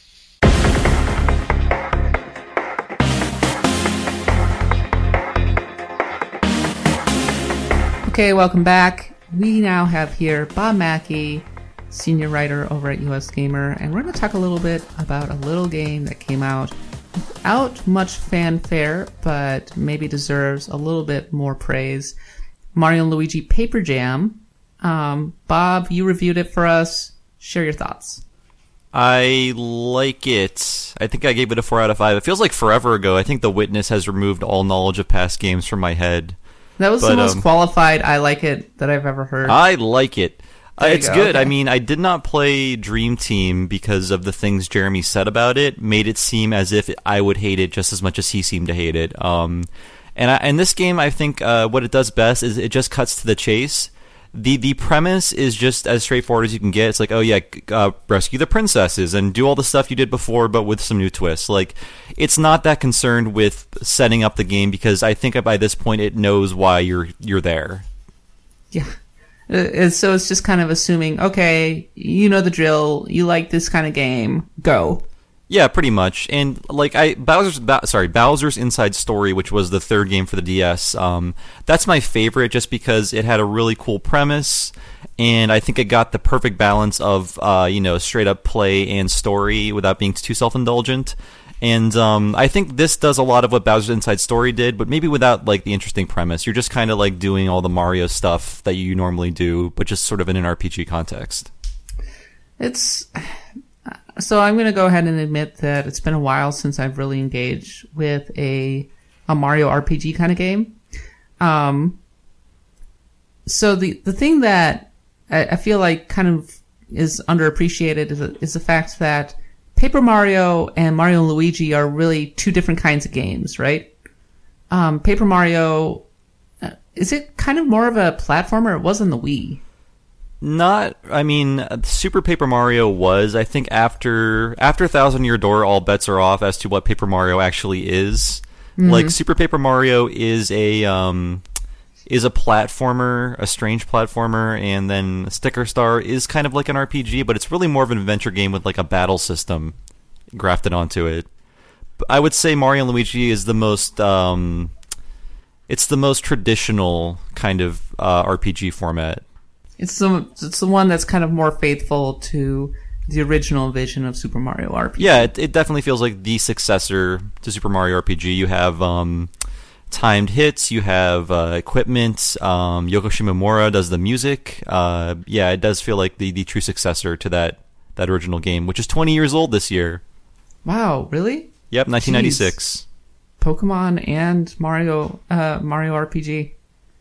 Okay, welcome back. We now have here Bob Mackey, senior writer over at U S Gamer, and we're going to talk a little bit about a little game that came out without much fanfare, but maybe deserves a little bit more praise. Mario and Luigi Paper Jam. Um, Bob, you reviewed it for us. Share your thoughts. I like it. I think I gave it a four out of five. It feels like forever ago. I think The Witness has removed all knowledge of past games from my head. That was But, the most um, qualified I like it that I've ever heard. I like it. Uh, There you it's go, good. okay. I mean, I did not play Dream Team because of the things Jeremy said about it. Made it seem as if I would hate it just as much as he seemed to hate it. Um, and I, and this game, I think uh, what it does best is it just cuts to the chase. The the premise is just as straightforward as you can get. It's like, oh yeah, uh, rescue the princesses and do all the stuff you did before, but with some new twists. Like, it's not that concerned with setting up the game because I think by this point it knows why you're you're there. Yeah. Uh, so it's just kind of assuming, okay, you know the drill, you like this kind of game, go. Yeah, pretty much. And like I Bowser's Bow, sorry, Bowser's Inside Story, which was the third game for the D S. Um, that's my favorite just because it had a really cool premise, and I think it got the perfect balance of uh, you know, straight up play and story without being too self-indulgent. And um, I think this does a lot of what Bowser's Inside Story did, but maybe without like the interesting premise. You're just kind of like doing all the Mario stuff that you normally do, but just sort of in an R P G context. It's so I'm going to go ahead and admit that it's been a while since I've really engaged with a a Mario R P G kind of game. Um, so the the thing that I, I feel like kind of is underappreciated is, is the fact that Paper Mario and Mario and Luigi are really two different kinds of games, right? Um, Paper Mario, uh, is it kind of more of a platformer? It was on the Wii. Not, I mean, uh, Super Paper Mario was. I think after after Thousand Year Door, all bets are off as to what Paper Mario actually is. Mm-hmm. Like Super Paper Mario is a um, is a platformer, a strange platformer, and then Sticker Star is kind of like an R P G, but it's really more of an adventure game with like a battle system grafted onto it. But I would say Mario and Luigi is the most um, it's the most traditional kind of uh, R P G format. It's the it's the one that's kind of more faithful to the original vision of Super Mario R P G. Yeah, it, it definitely feels like the successor to Super Mario R P G. You have um, timed hits, you have uh, equipment. Um, Yoko Shimomura does the music. Uh, yeah, it does feel like the, the true successor to that that original game, which is twenty years old this year. Wow, really? Yep, nineteen ninety-six. Jeez. Pokemon and Mario uh, Mario R P G.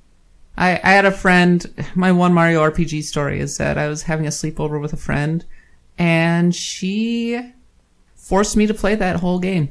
I, I had a friend, my one Mario R P G story is that I was having a sleepover with a friend, and she forced me to play that whole game.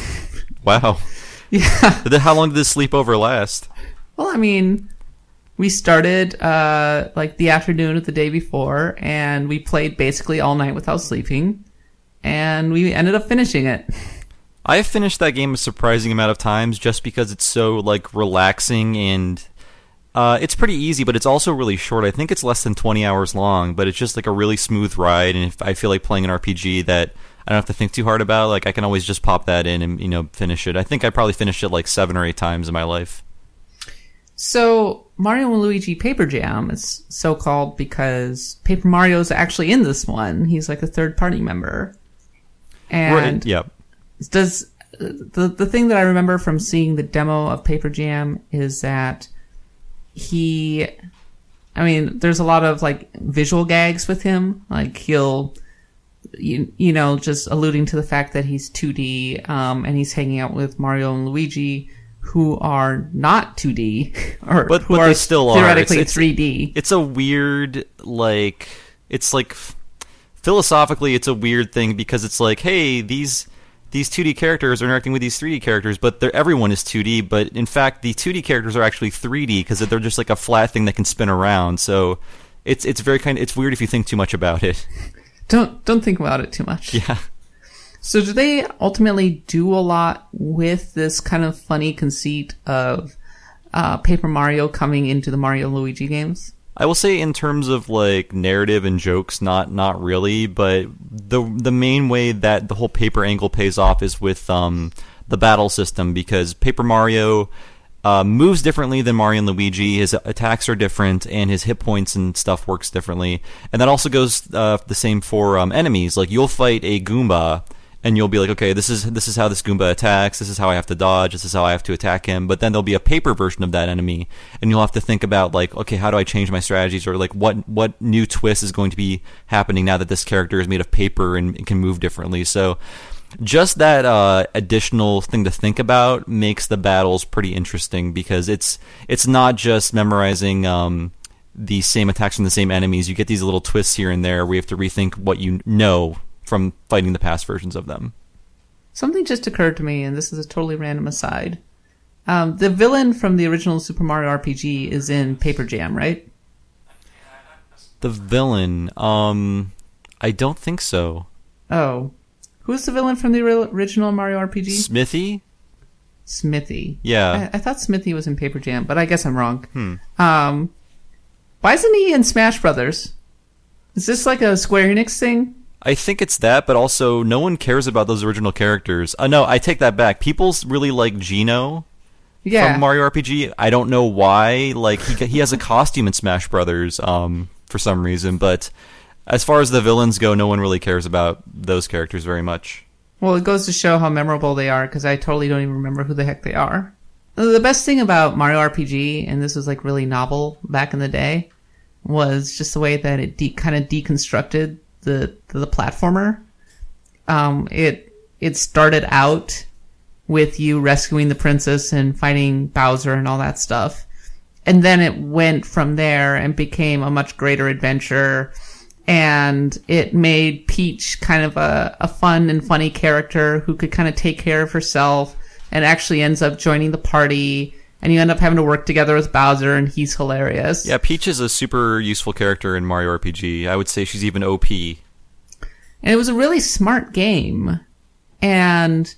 Wow. Yeah. How long did this sleepover last? Well, I mean, we started uh, like the afternoon of the day before, and we played basically all night without sleeping, and we ended up finishing it. I finished that game a surprising amount of times just because it's so like relaxing and uh, it's pretty easy, but it's also really short. I think it's less than twenty hours long, but it's just like a really smooth ride. And if I feel like playing an R P G that I don't have to think too hard about, like I can always just pop that in and, you know, finish it. I think I probably finished it like seven or eight times in my life. So Mario and Luigi Paper Jam is so called because Paper Mario's actually in this one. He's like a third party member. And right, yep. does the the thing that I remember from seeing the demo of Paper Jam is that he, I mean, there's a lot of like visual gags with him. Like he'll, you, you know, just alluding to the fact that he's two D, um, and he's hanging out with Mario and Luigi, who are not two D, or but, who but are they still theoretically are. It's, it's, three D. It's a weird, like, it's like, philosophically, it's a weird thing because it's like, hey, these these two D characters are interacting with these three D characters, but they're, everyone is two D. But in fact, the two D characters are actually three D because they're just like a flat thing that can spin around. So it's it's very kind. It's weird if you think too much about it. Don't don't think about it too much. Yeah. So do they ultimately do a lot with this kind of funny conceit of uh, Paper Mario coming into the Mario and Luigi games? I will say in terms of like narrative and jokes, not not really, but the the main way that the whole paper angle pays off is with um, the battle system, because Paper Mario uh, moves differently than Mario and Luigi. His attacks are different, and his hit points and stuff works differently. And that also goes uh, the same for um, enemies. Like you'll fight a Goomba, and you'll be like, okay, this is this is how this Goomba attacks, this is how I have to dodge, this is how I have to attack him. But then there'll be a paper version of that enemy, and you'll have to think about, like, okay, how do I change my strategies, or like what what new twist is going to be happening now that this character is made of paper and, and can move differently. So just that uh, additional thing to think about makes the battles pretty interesting, because it's it's not just memorizing um, the same attacks from the same enemies. You get these little twists here and there where you have to rethink what you know from fighting the past versions of them. Something just occurred to me, and this is a totally random aside. Um, the villain from the original Super Mario R P G is in Paper Jam, right? The villain? Um, I don't think so. Oh. Who's the villain from the re- original Mario R P G? Smithy? Smithy. Yeah. I-, I thought Smithy was in Paper Jam, but I guess I'm wrong. Hmm. Um, why isn't he in Smash Brothers? Is this like a Square Enix thing? I think it's that, but also no one cares about those original characters. Uh, no, I take that back. People really like Geno yeah. from Mario R P G. I don't know why. Like he he has a costume in Smash Brothers um, for some reason, but as far as the villains go, no one really cares about those characters very much. Well, it goes to show how memorable they are, because I totally don't even remember who the heck they are. The best thing about Mario R P G, and this was like really novel back in the day, was just the way that it de- kind of deconstructed the the platformer. Um, it it started out with you rescuing the princess and fighting Bowser and all that stuff, and then it went from there and became a much greater adventure. And it made Peach kind of a, a fun and funny character who could kind of take care of herself, and actually ends up joining the party. And you end up having to work together with Bowser, and he's hilarious. Yeah, Peach is a super useful character in Mario R P G. I would say she's even O P. And it was a really smart game. And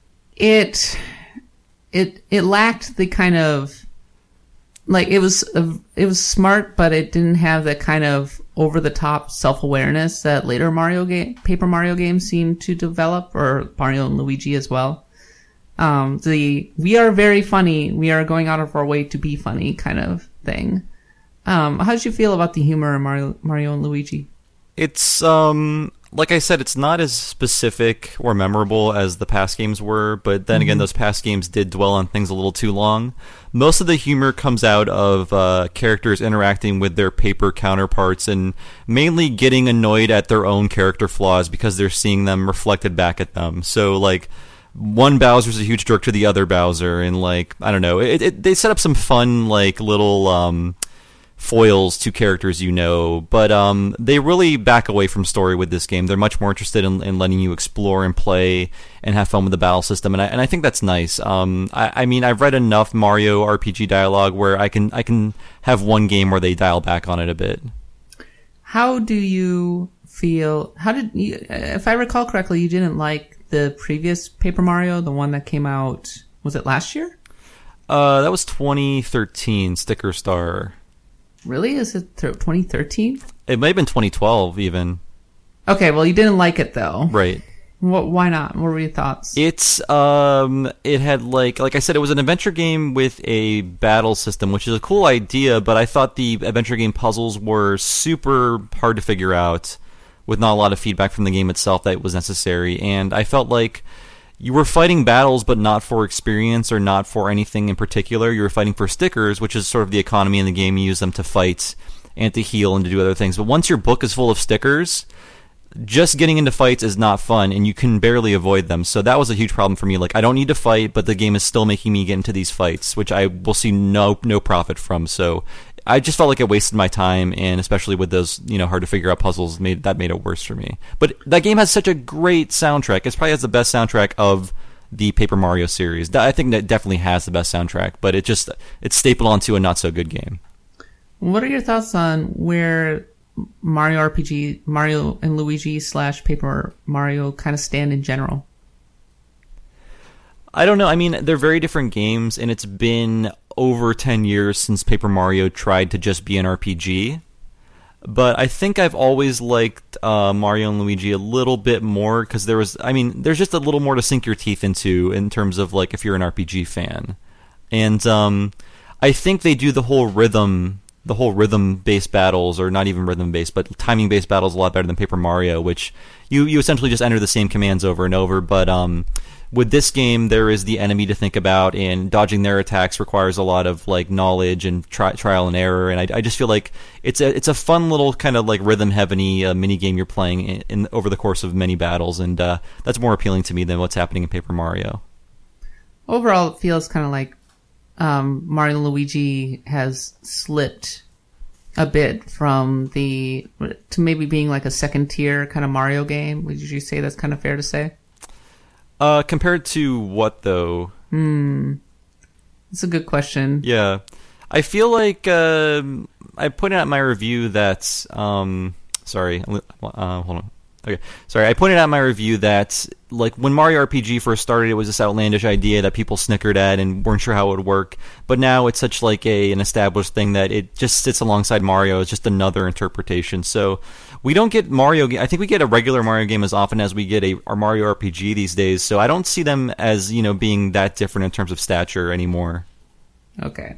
it it it lacked the kind of, like, it was a, it was smart, but it didn't have the kind of over-the-top self-awareness that later Mario game, Paper Mario games seemed to develop, or Mario and Luigi as well. Um, the, we are very funny, we are going out of our way to be funny kind of thing. Um, how did you feel about the humor in Mario, Mario and Luigi? It's, um, like I said, it's not as specific or memorable as the past games were, but then mm-hmm. again, those past games did dwell on things a little too long. Most of the humor comes out of uh, characters interacting with their paper counterparts and mainly getting annoyed at their own character flaws because they're seeing them reflected back at them. So, like, one Bowser's a huge jerk to the other Bowser, and, like, I don't know, it, it, they set up some fun, like, little um, foils to characters you know, but um, they really back away from story with this game. They're much more interested in, in letting you explore and play and have fun with the battle system, and I, and I think that's nice. Um, I, I mean, I've read enough Mario R P G dialogue where I can I can have one game where they dial back on it a bit. How do you feel, how did you, if I recall correctly, you didn't like the previous Paper Mario, the one that came out, was it last year? Uh, that was twenty thirteen, Sticker Star. Really? Is it twenty thirteen? It might have been twenty twelve, even. Okay, well, you didn't like it, though. Right. What? Why not? What were your thoughts? It's um, it had like like I said, it was an adventure game with a battle system, which is a cool idea. But I thought the adventure game puzzles were super hard to figure out, with not a lot of feedback from the game itself that was necessary. And I felt like you were fighting battles, but not for experience or not for anything in particular. You were fighting for stickers, which is sort of the economy in the game. You use them to fight and to heal and to do other things. But once your book is full of stickers, just getting into fights is not fun, and you can barely avoid them. So that was a huge problem for me. Like, I don't need to fight, but the game is still making me get into these fights, which I will see no no profit from. So I just felt like it wasted my time, and especially with those, you know, hard to figure out puzzles, made that made it worse for me. But that game has such a great soundtrack. It probably has the best soundtrack of the Paper Mario series. I think that definitely has the best soundtrack, but it just it's stapled onto a not so good game. What are your thoughts on where Mario R P G, Mario and Luigi slash Paper Mario kind of stand in general? I don't know. I mean, they're very different games, and it's been over ten years since Paper Mario tried to just be an R P G. But I think I've always liked uh, Mario and Luigi a little bit more because there was, I mean, there's just a little more to sink your teeth into in terms of like if you're an R P G fan. And um, I think they do the whole rhythm, the whole rhythm-based battles, or not even rhythm-based, but timing-based battles a lot better than Paper Mario, which you, you essentially just enter the same commands over and over. But um, with this game, there is the enemy to think about, and dodging their attacks requires a lot of like knowledge and tri- trial and error. And I, I just feel like it's a it's a fun little kind of like rhythm-heavy uh, mini game you're playing in, in over the course of many battles, and uh, that's more appealing to me than what's happening in Paper Mario. Overall, it feels kind of like um, Mario and Luigi has slipped a bit from the to maybe being like a second tier kind of Mario game. Would you say that's kind of fair to say? Uh, compared to what though? Hmm, that's a good question. Yeah, I feel like uh, I pointed out in my review that um, sorry, uh, hold on. Okay, sorry. I pointed out in my review that like when Mario R P G first started, it was this outlandish idea that people snickered at and weren't sure how it would work. But now it's such like a an established thing that it just sits alongside Mario. It's just another interpretation. So we don't get Mario. I think we get a regular Mario game as often as we get a our Mario R P G these days. So I don't see them as, you know, being that different in terms of stature anymore. Okay.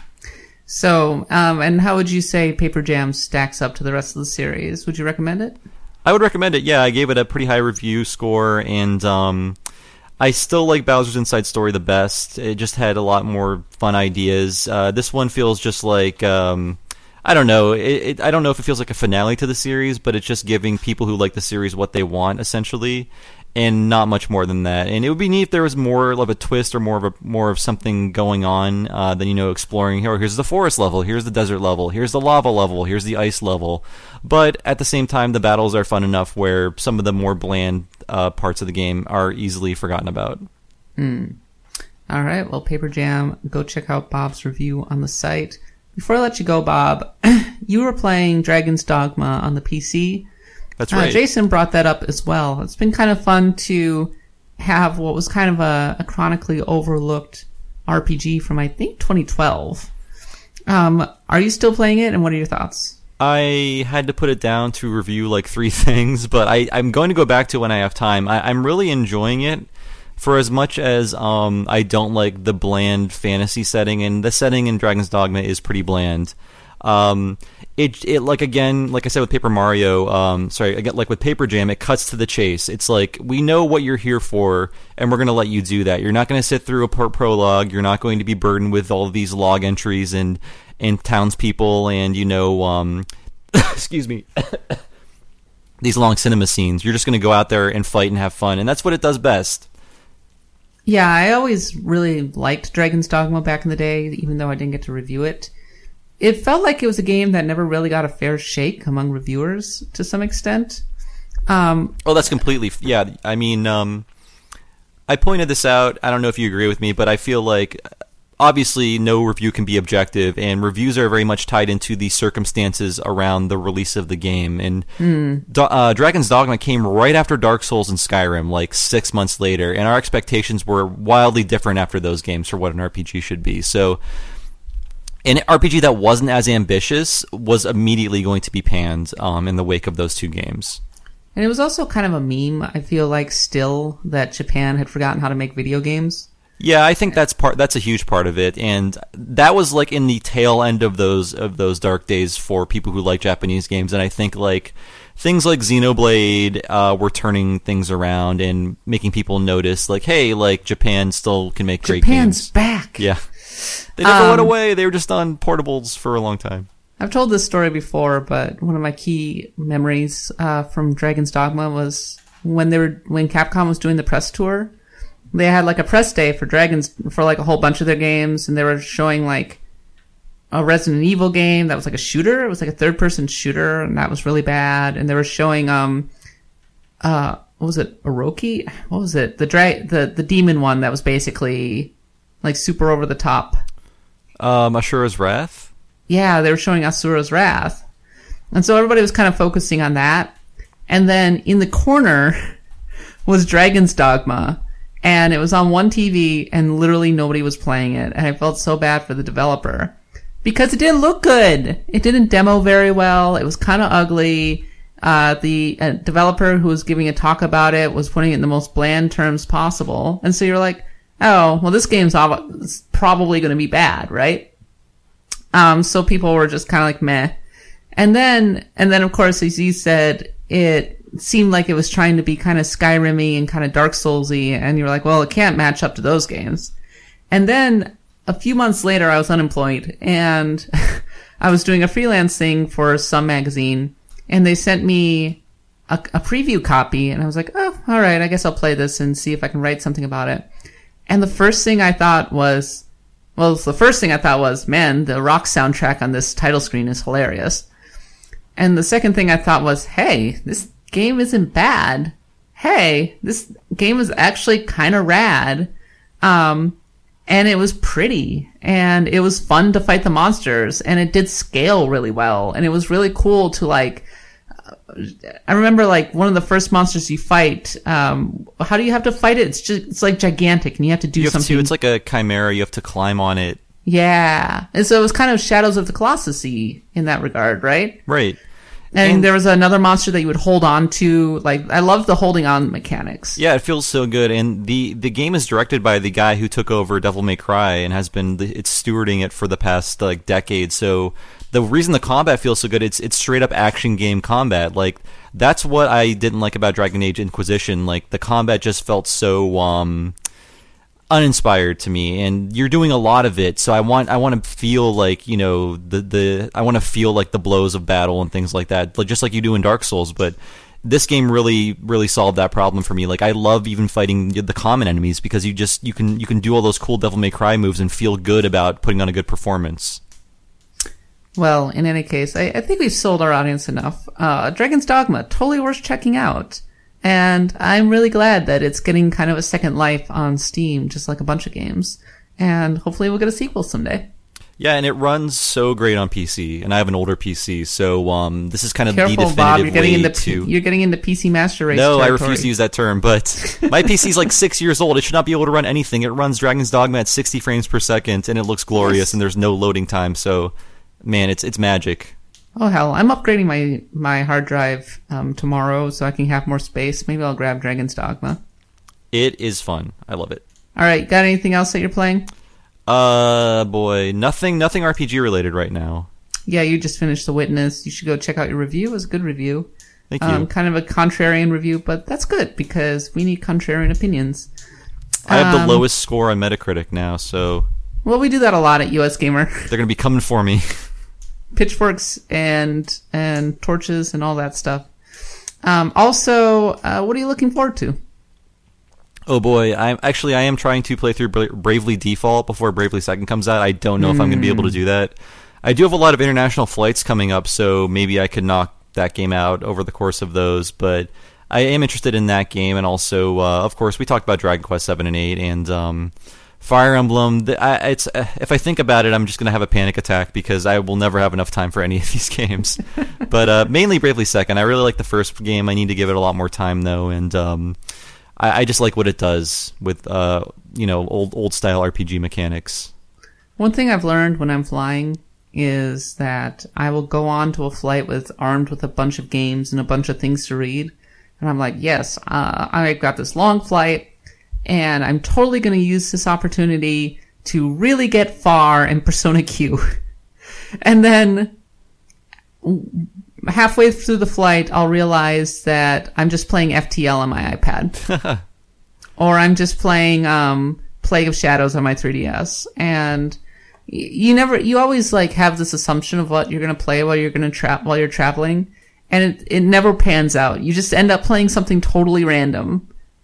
So, um, and how would you say Paper Jam stacks up to the rest of the series? Would you recommend it? I would recommend it. Yeah, I gave it a pretty high review score, and um, I still like Bowser's Inside Story the best. It just had a lot more fun ideas. Uh, this one feels just like um, I don't know. It, it, I don't know if it feels like a finale to the series, but it's just giving people who like the series what they want, essentially, and not much more than that. And it would be neat if there was more of a twist or more of a more of something going on uh, than, you know, exploring. Here, here's the forest level, here's the desert level, here's the lava level, here's the ice level. But at the same time, the battles are fun enough where some of the more bland uh, parts of the game are easily forgotten about. Hmm. All right. Well, Paper Jam, go check out Bob's review on the site. Before I let you go, Bob, you were playing Dragon's Dogma on the P C. That's right. Uh, Jason brought that up as well. It's been kind of fun to have what was kind of a, a chronically overlooked R P G from, I think, twenty twelve. Um, are you still playing it, and what are your thoughts? I had to put it down to review like three things, but I, I'm going to go back to when I have time. I, I'm really enjoying it. For as much as um, I don't like the bland fantasy setting, and the setting in Dragon's Dogma is pretty bland. Um, it it like again, like I said with Paper Mario, um, sorry, again, like with Paper Jam, it cuts to the chase. It's like, we know what you're here for, and we're going to let you do that. You're not going to sit through a pro- prologue. You're not going to be burdened with all of these log entries and and townspeople and, you know, um, excuse me, these long cinema scenes. You're just going to go out there and fight and have fun, and that's what it does best. Yeah, I always really liked Dragon's Dogma back in the day, even though I didn't get to review it. It felt like it was a game that never really got a fair shake among reviewers to some extent. Um, oh, that's completely... Yeah, I mean, um, I pointed this out. I don't know if you agree with me, but I feel like, obviously, no review can be objective, and reviews are very much tied into the circumstances around the release of the game. And mm. Do- uh, Dragon's Dogma came right after Dark Souls and Skyrim, like six months later, and our expectations were wildly different after those games for what an R P G should be. So an R P G that wasn't as ambitious was immediately going to be panned um, in the wake of those two games. And it was also kind of a meme, I feel like, still, that Japan had forgotten how to make video games. Yeah, I think that's part. That's a huge part of it, and that was like in the tail end of those of those dark days for people who like Japanese games. And I think like things like Xenoblade uh, were turning things around and making people notice, like, hey, like Japan still can make great Japan's games. back. Yeah, they never Um, went away. They were just on portables for a long time. I've told this story before, but one of my key memories uh, from Dragon's Dogma was when they were when Capcom was doing the press tour. They had like a press day for Dragons for like a whole bunch of their games, and they were showing like a Resident Evil game that was like a shooter. It was like a third person shooter, and that was really bad. And they were showing um uh what was it, Orochi? What was it? The dra- the the demon one that was basically like super over the top. Um, Ashura's Wrath. Yeah, they were showing Asura's Wrath. And so everybody was kind of focusing on that. And then in the corner was Dragon's Dogma. And it was on one T V, and literally nobody was playing it. And I felt so bad for the developer. Because it didn't look good. It didn't demo very well. It was kind of ugly. Uh, the uh, developer who was giving a talk about it was putting it in the most bland terms possible. And so you're like, oh, well, this game's ob- probably going to be bad, right? Um, so people were just kind of like, meh. And then, and then of course, as you said, it seemed like it was trying to be kind of Skyrim-y and kind of Dark Souls-y, and you were like, well, it can't match up to those games. And then a few months later, I was unemployed, and I was doing a freelance thing for some magazine, and they sent me a, a preview copy, and I was like, oh, all right, I guess I'll play this and see if I can write something about it. And the first thing I thought was, well, the first thing I thought was, man, the rock soundtrack on this title screen is hilarious. And the second thing I thought was, hey, this game isn't bad. Hey, this game is actually kind of rad. Um, and it was pretty, and it was fun to fight the monsters, and it did scale really well, and it was really cool to like, I remember like one of the first monsters you fight, um, how do you have to fight it? It's just, it's like gigantic, and you have to do You have something. to, it's like a chimera. You have to climb on it. Yeah. And so it was kind of Shadows of the Colossus-y in that regard, right? Right. And, And- there was another monster that you would hold on to. Like, I love the holding on mechanics. Yeah, it feels so good, and the, the game is directed by the guy who took over Devil May Cry and has been the, it's stewarding it for the past like decade. So the reason the combat feels so good, it's it's straight up action game combat. Like that's what I didn't like about Dragon Age Inquisition. Like the combat just felt so um uninspired to me, and you're doing a lot of it, so I want I want to feel like, you know, the the I want to feel like the blows of battle and things like that, like just like you do in Dark Souls. But this game really really solved that problem for me. Like I love even fighting the common enemies because you just you can you can do all those cool Devil May Cry moves and feel good about putting on a good performance. Well, in any case, I, I think we've sold our audience enough. Uh, Dragon's Dogma, totally worth checking out. And I'm really glad that it's getting kind of a second life on Steam, just like a bunch of games. And hopefully we'll get a sequel someday. Yeah, and it runs so great on P C, and I have an older P C, so um, this is kind of Careful, the definitive Bob, you're getting way into to... you're getting into P C Master Race No, I territory. refuse to use that term, but my P C's like six years old. It should not be able to run anything. It runs Dragon's Dogma at sixty frames per second, and it looks glorious, Yes. and there's no loading time, so, man, it's it's magic. Oh hell, I'm upgrading my, my hard drive um, tomorrow so I can have more space. Maybe I'll grab Dragon's Dogma. It is fun. I love it. Alright, got anything else that you're playing? Uh, boy, nothing nothing R P G related right now. Yeah, you just finished The Witness. You should go check out your review. It was a good review. Thank you. Um, kind of a contrarian review, but that's good because we need contrarian opinions. I have the um, lowest score on Metacritic now, so Well, we do that a lot at U S Gamer. they're going to be coming for me. Pitchforks and and torches and all that stuff. Um, also, uh, what are you looking forward to? Oh boy, I'm actually I am trying to play through Bra- Bravely Default before Bravely Second comes out. I don't know if I'm going to be able to do that. I do have a lot of international flights coming up, so maybe I could knock that game out over the course of those. But I am interested in that game, and also, uh, of course, we talked about Dragon Quest seven and eight and um, Fire Emblem. The, I, it's uh, if I think about it, I'm just going to have a panic attack because I will never have enough time for any of these games. But uh, mainly Bravely Second. I really like the first game. I need to give it a lot more time though, and um, I, I just like what it does with uh, you know old old style R P G mechanics. One thing I've learned when I'm flying is that I will go on to a flight with armed with a bunch of games and a bunch of things to read, And I'm like, yes, uh, I've got this long flight, and I'm totally going to use this opportunity to really get far in Persona Q. And then halfway through the flight, I'll realize that I'm just playing F T L on my iPad. Or I'm just playing um, Plague of Shadows on my three D S. And you never, you always like have this assumption of what you're going to play while you're going to tra- while you're traveling. And it, it never pans out. You just end up playing something totally random.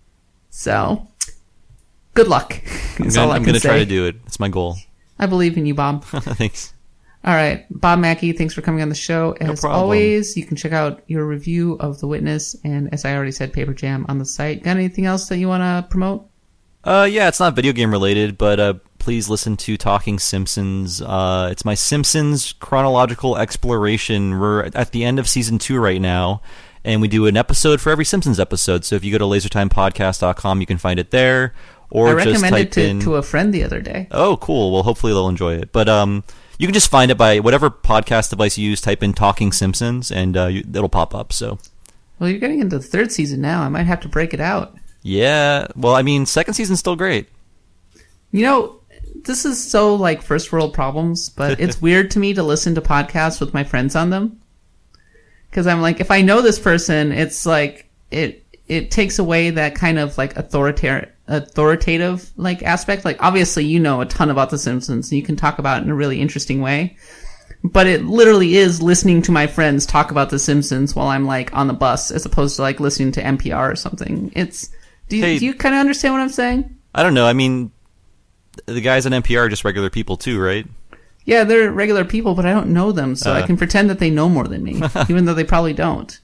So, good luck. I'm going to try to do it. It's my goal. I believe in you, Bob. Thanks. All right. Bob Mackey, thanks for coming on the show. As no always, you can check out your review of The Witness and, as I already said, Paper Jam on the site. Got anything else that you want to promote? Uh, yeah, it's not video game related, but uh, please listen to Talking Simpsons. Uh, it's my Simpsons chronological exploration. We're at the end of season two right now, and we do an episode for every Simpsons episode. So if you go to laser time podcast dot com, you can find it there. Or I just recommended type it to, in... to a friend the other day. Oh, cool. Well, hopefully they'll enjoy it. But um, you can just find it by whatever podcast device you use. Type in Talking Simpsons, and uh, you, it'll pop up. So. Well, you're getting into the third season now. I might have to break it out. Yeah, well, I mean, second season's still great. You know, this is so, like, first world problems, but it's weird to me to listen to podcasts with my friends on them. Because I'm like, if I know this person, it's like, it it takes away that kind of, like, authoritative, authoritative, like, aspect. Like, obviously, you know a ton about The Simpsons, and you can talk about it in a really interesting way. But it literally is listening to my friends talk about The Simpsons while I'm, like, on the bus, as opposed to, like, listening to N P R or something. It's... Do you, hey, do you kind of understand what I'm saying? I don't know. I mean, the guys on N P R are just regular people too, right? Yeah, they're regular people, but I don't know them, so uh. I can pretend that they know more than me, even though they probably don't.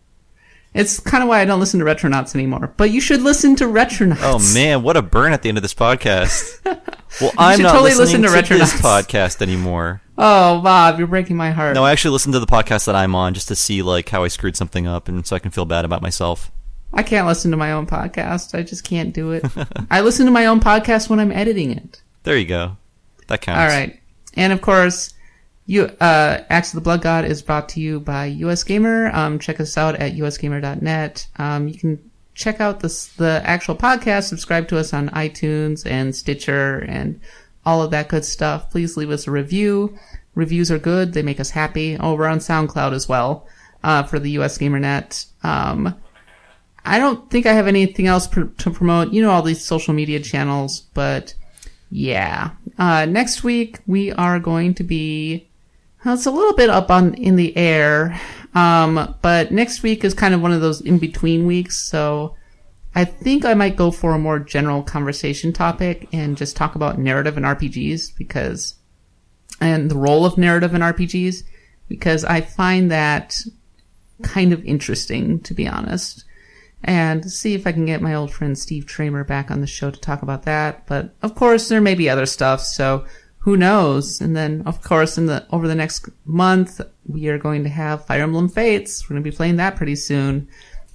It's kind of why I don't listen to Retronauts anymore. But you should listen to Retronauts. Oh man, what a burn at the end of this podcast. Well, I'm not totally listening listen to, to this Retronauts. podcast anymore. Oh, Bob, you're breaking my heart. No, I actually listen to the podcast that I'm on just to see like how I screwed something up, and so I can feel bad about myself. I can't listen to my own podcast. I just can't do it. I listen to my own podcast when I'm editing it. There you go. That counts. All right. And, of course, you, uh, Axe of the Blood God is brought to you by U S Gamer. Um, check us out at U S gamer dot net. Um, you can check out the, the actual podcast, subscribe to us on iTunes and Stitcher and all of that good stuff. Please leave us a review. Reviews are good. They make us happy. Oh, we're on SoundCloud as well, uh, for the U S Gamer Net. Um, I don't think I have anything else pr- to promote. You know all these social media channels, but yeah. Uh, next week we are going to be, well, it's a little bit up on in the air, um, but next week is kind of one of those in-between weeks, so I think I might go for a more general conversation topic and just talk about narrative in R P Gs, because, and the role of narrative in R P Gs, because I find that kind of interesting, to be honest. And see if I can get my old friend Steve Tramer back on the show to talk about that. But, of course, there may be other stuff, so who knows? And then, of course, in the over the next month, we are going to have Fire Emblem Fates. We're going to be playing that pretty soon.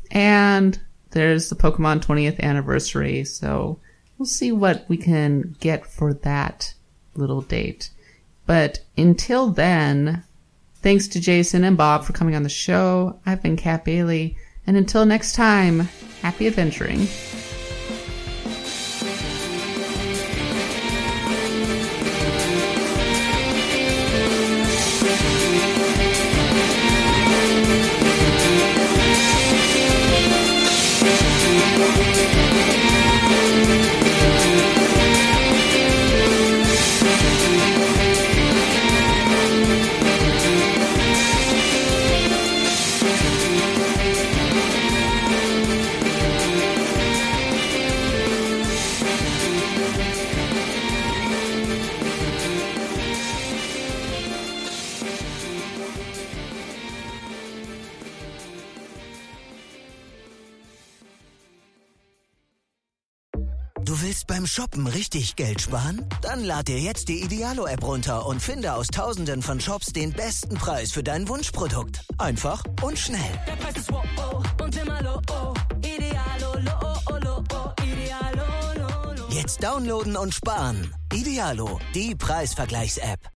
And there's the Pokemon twentieth anniversary, so we'll see what we can get for that little date. But until then, thanks to Jason and Bob for coming on the show. I've been Kat Bailey. And until next time, happy adventuring. Du willst beim Shoppen richtig Geld sparen? Dann lad dir jetzt die Idealo-App runter und finde aus Tausenden von Shops den besten Preis für dein Wunschprodukt. Einfach und schnell. Der Preis ist wow, oh, und immer low, oh. Idealo, low, oh, low, oh. Idealo, low, low. Jetzt downloaden und sparen. Idealo, die Preisvergleichs-App.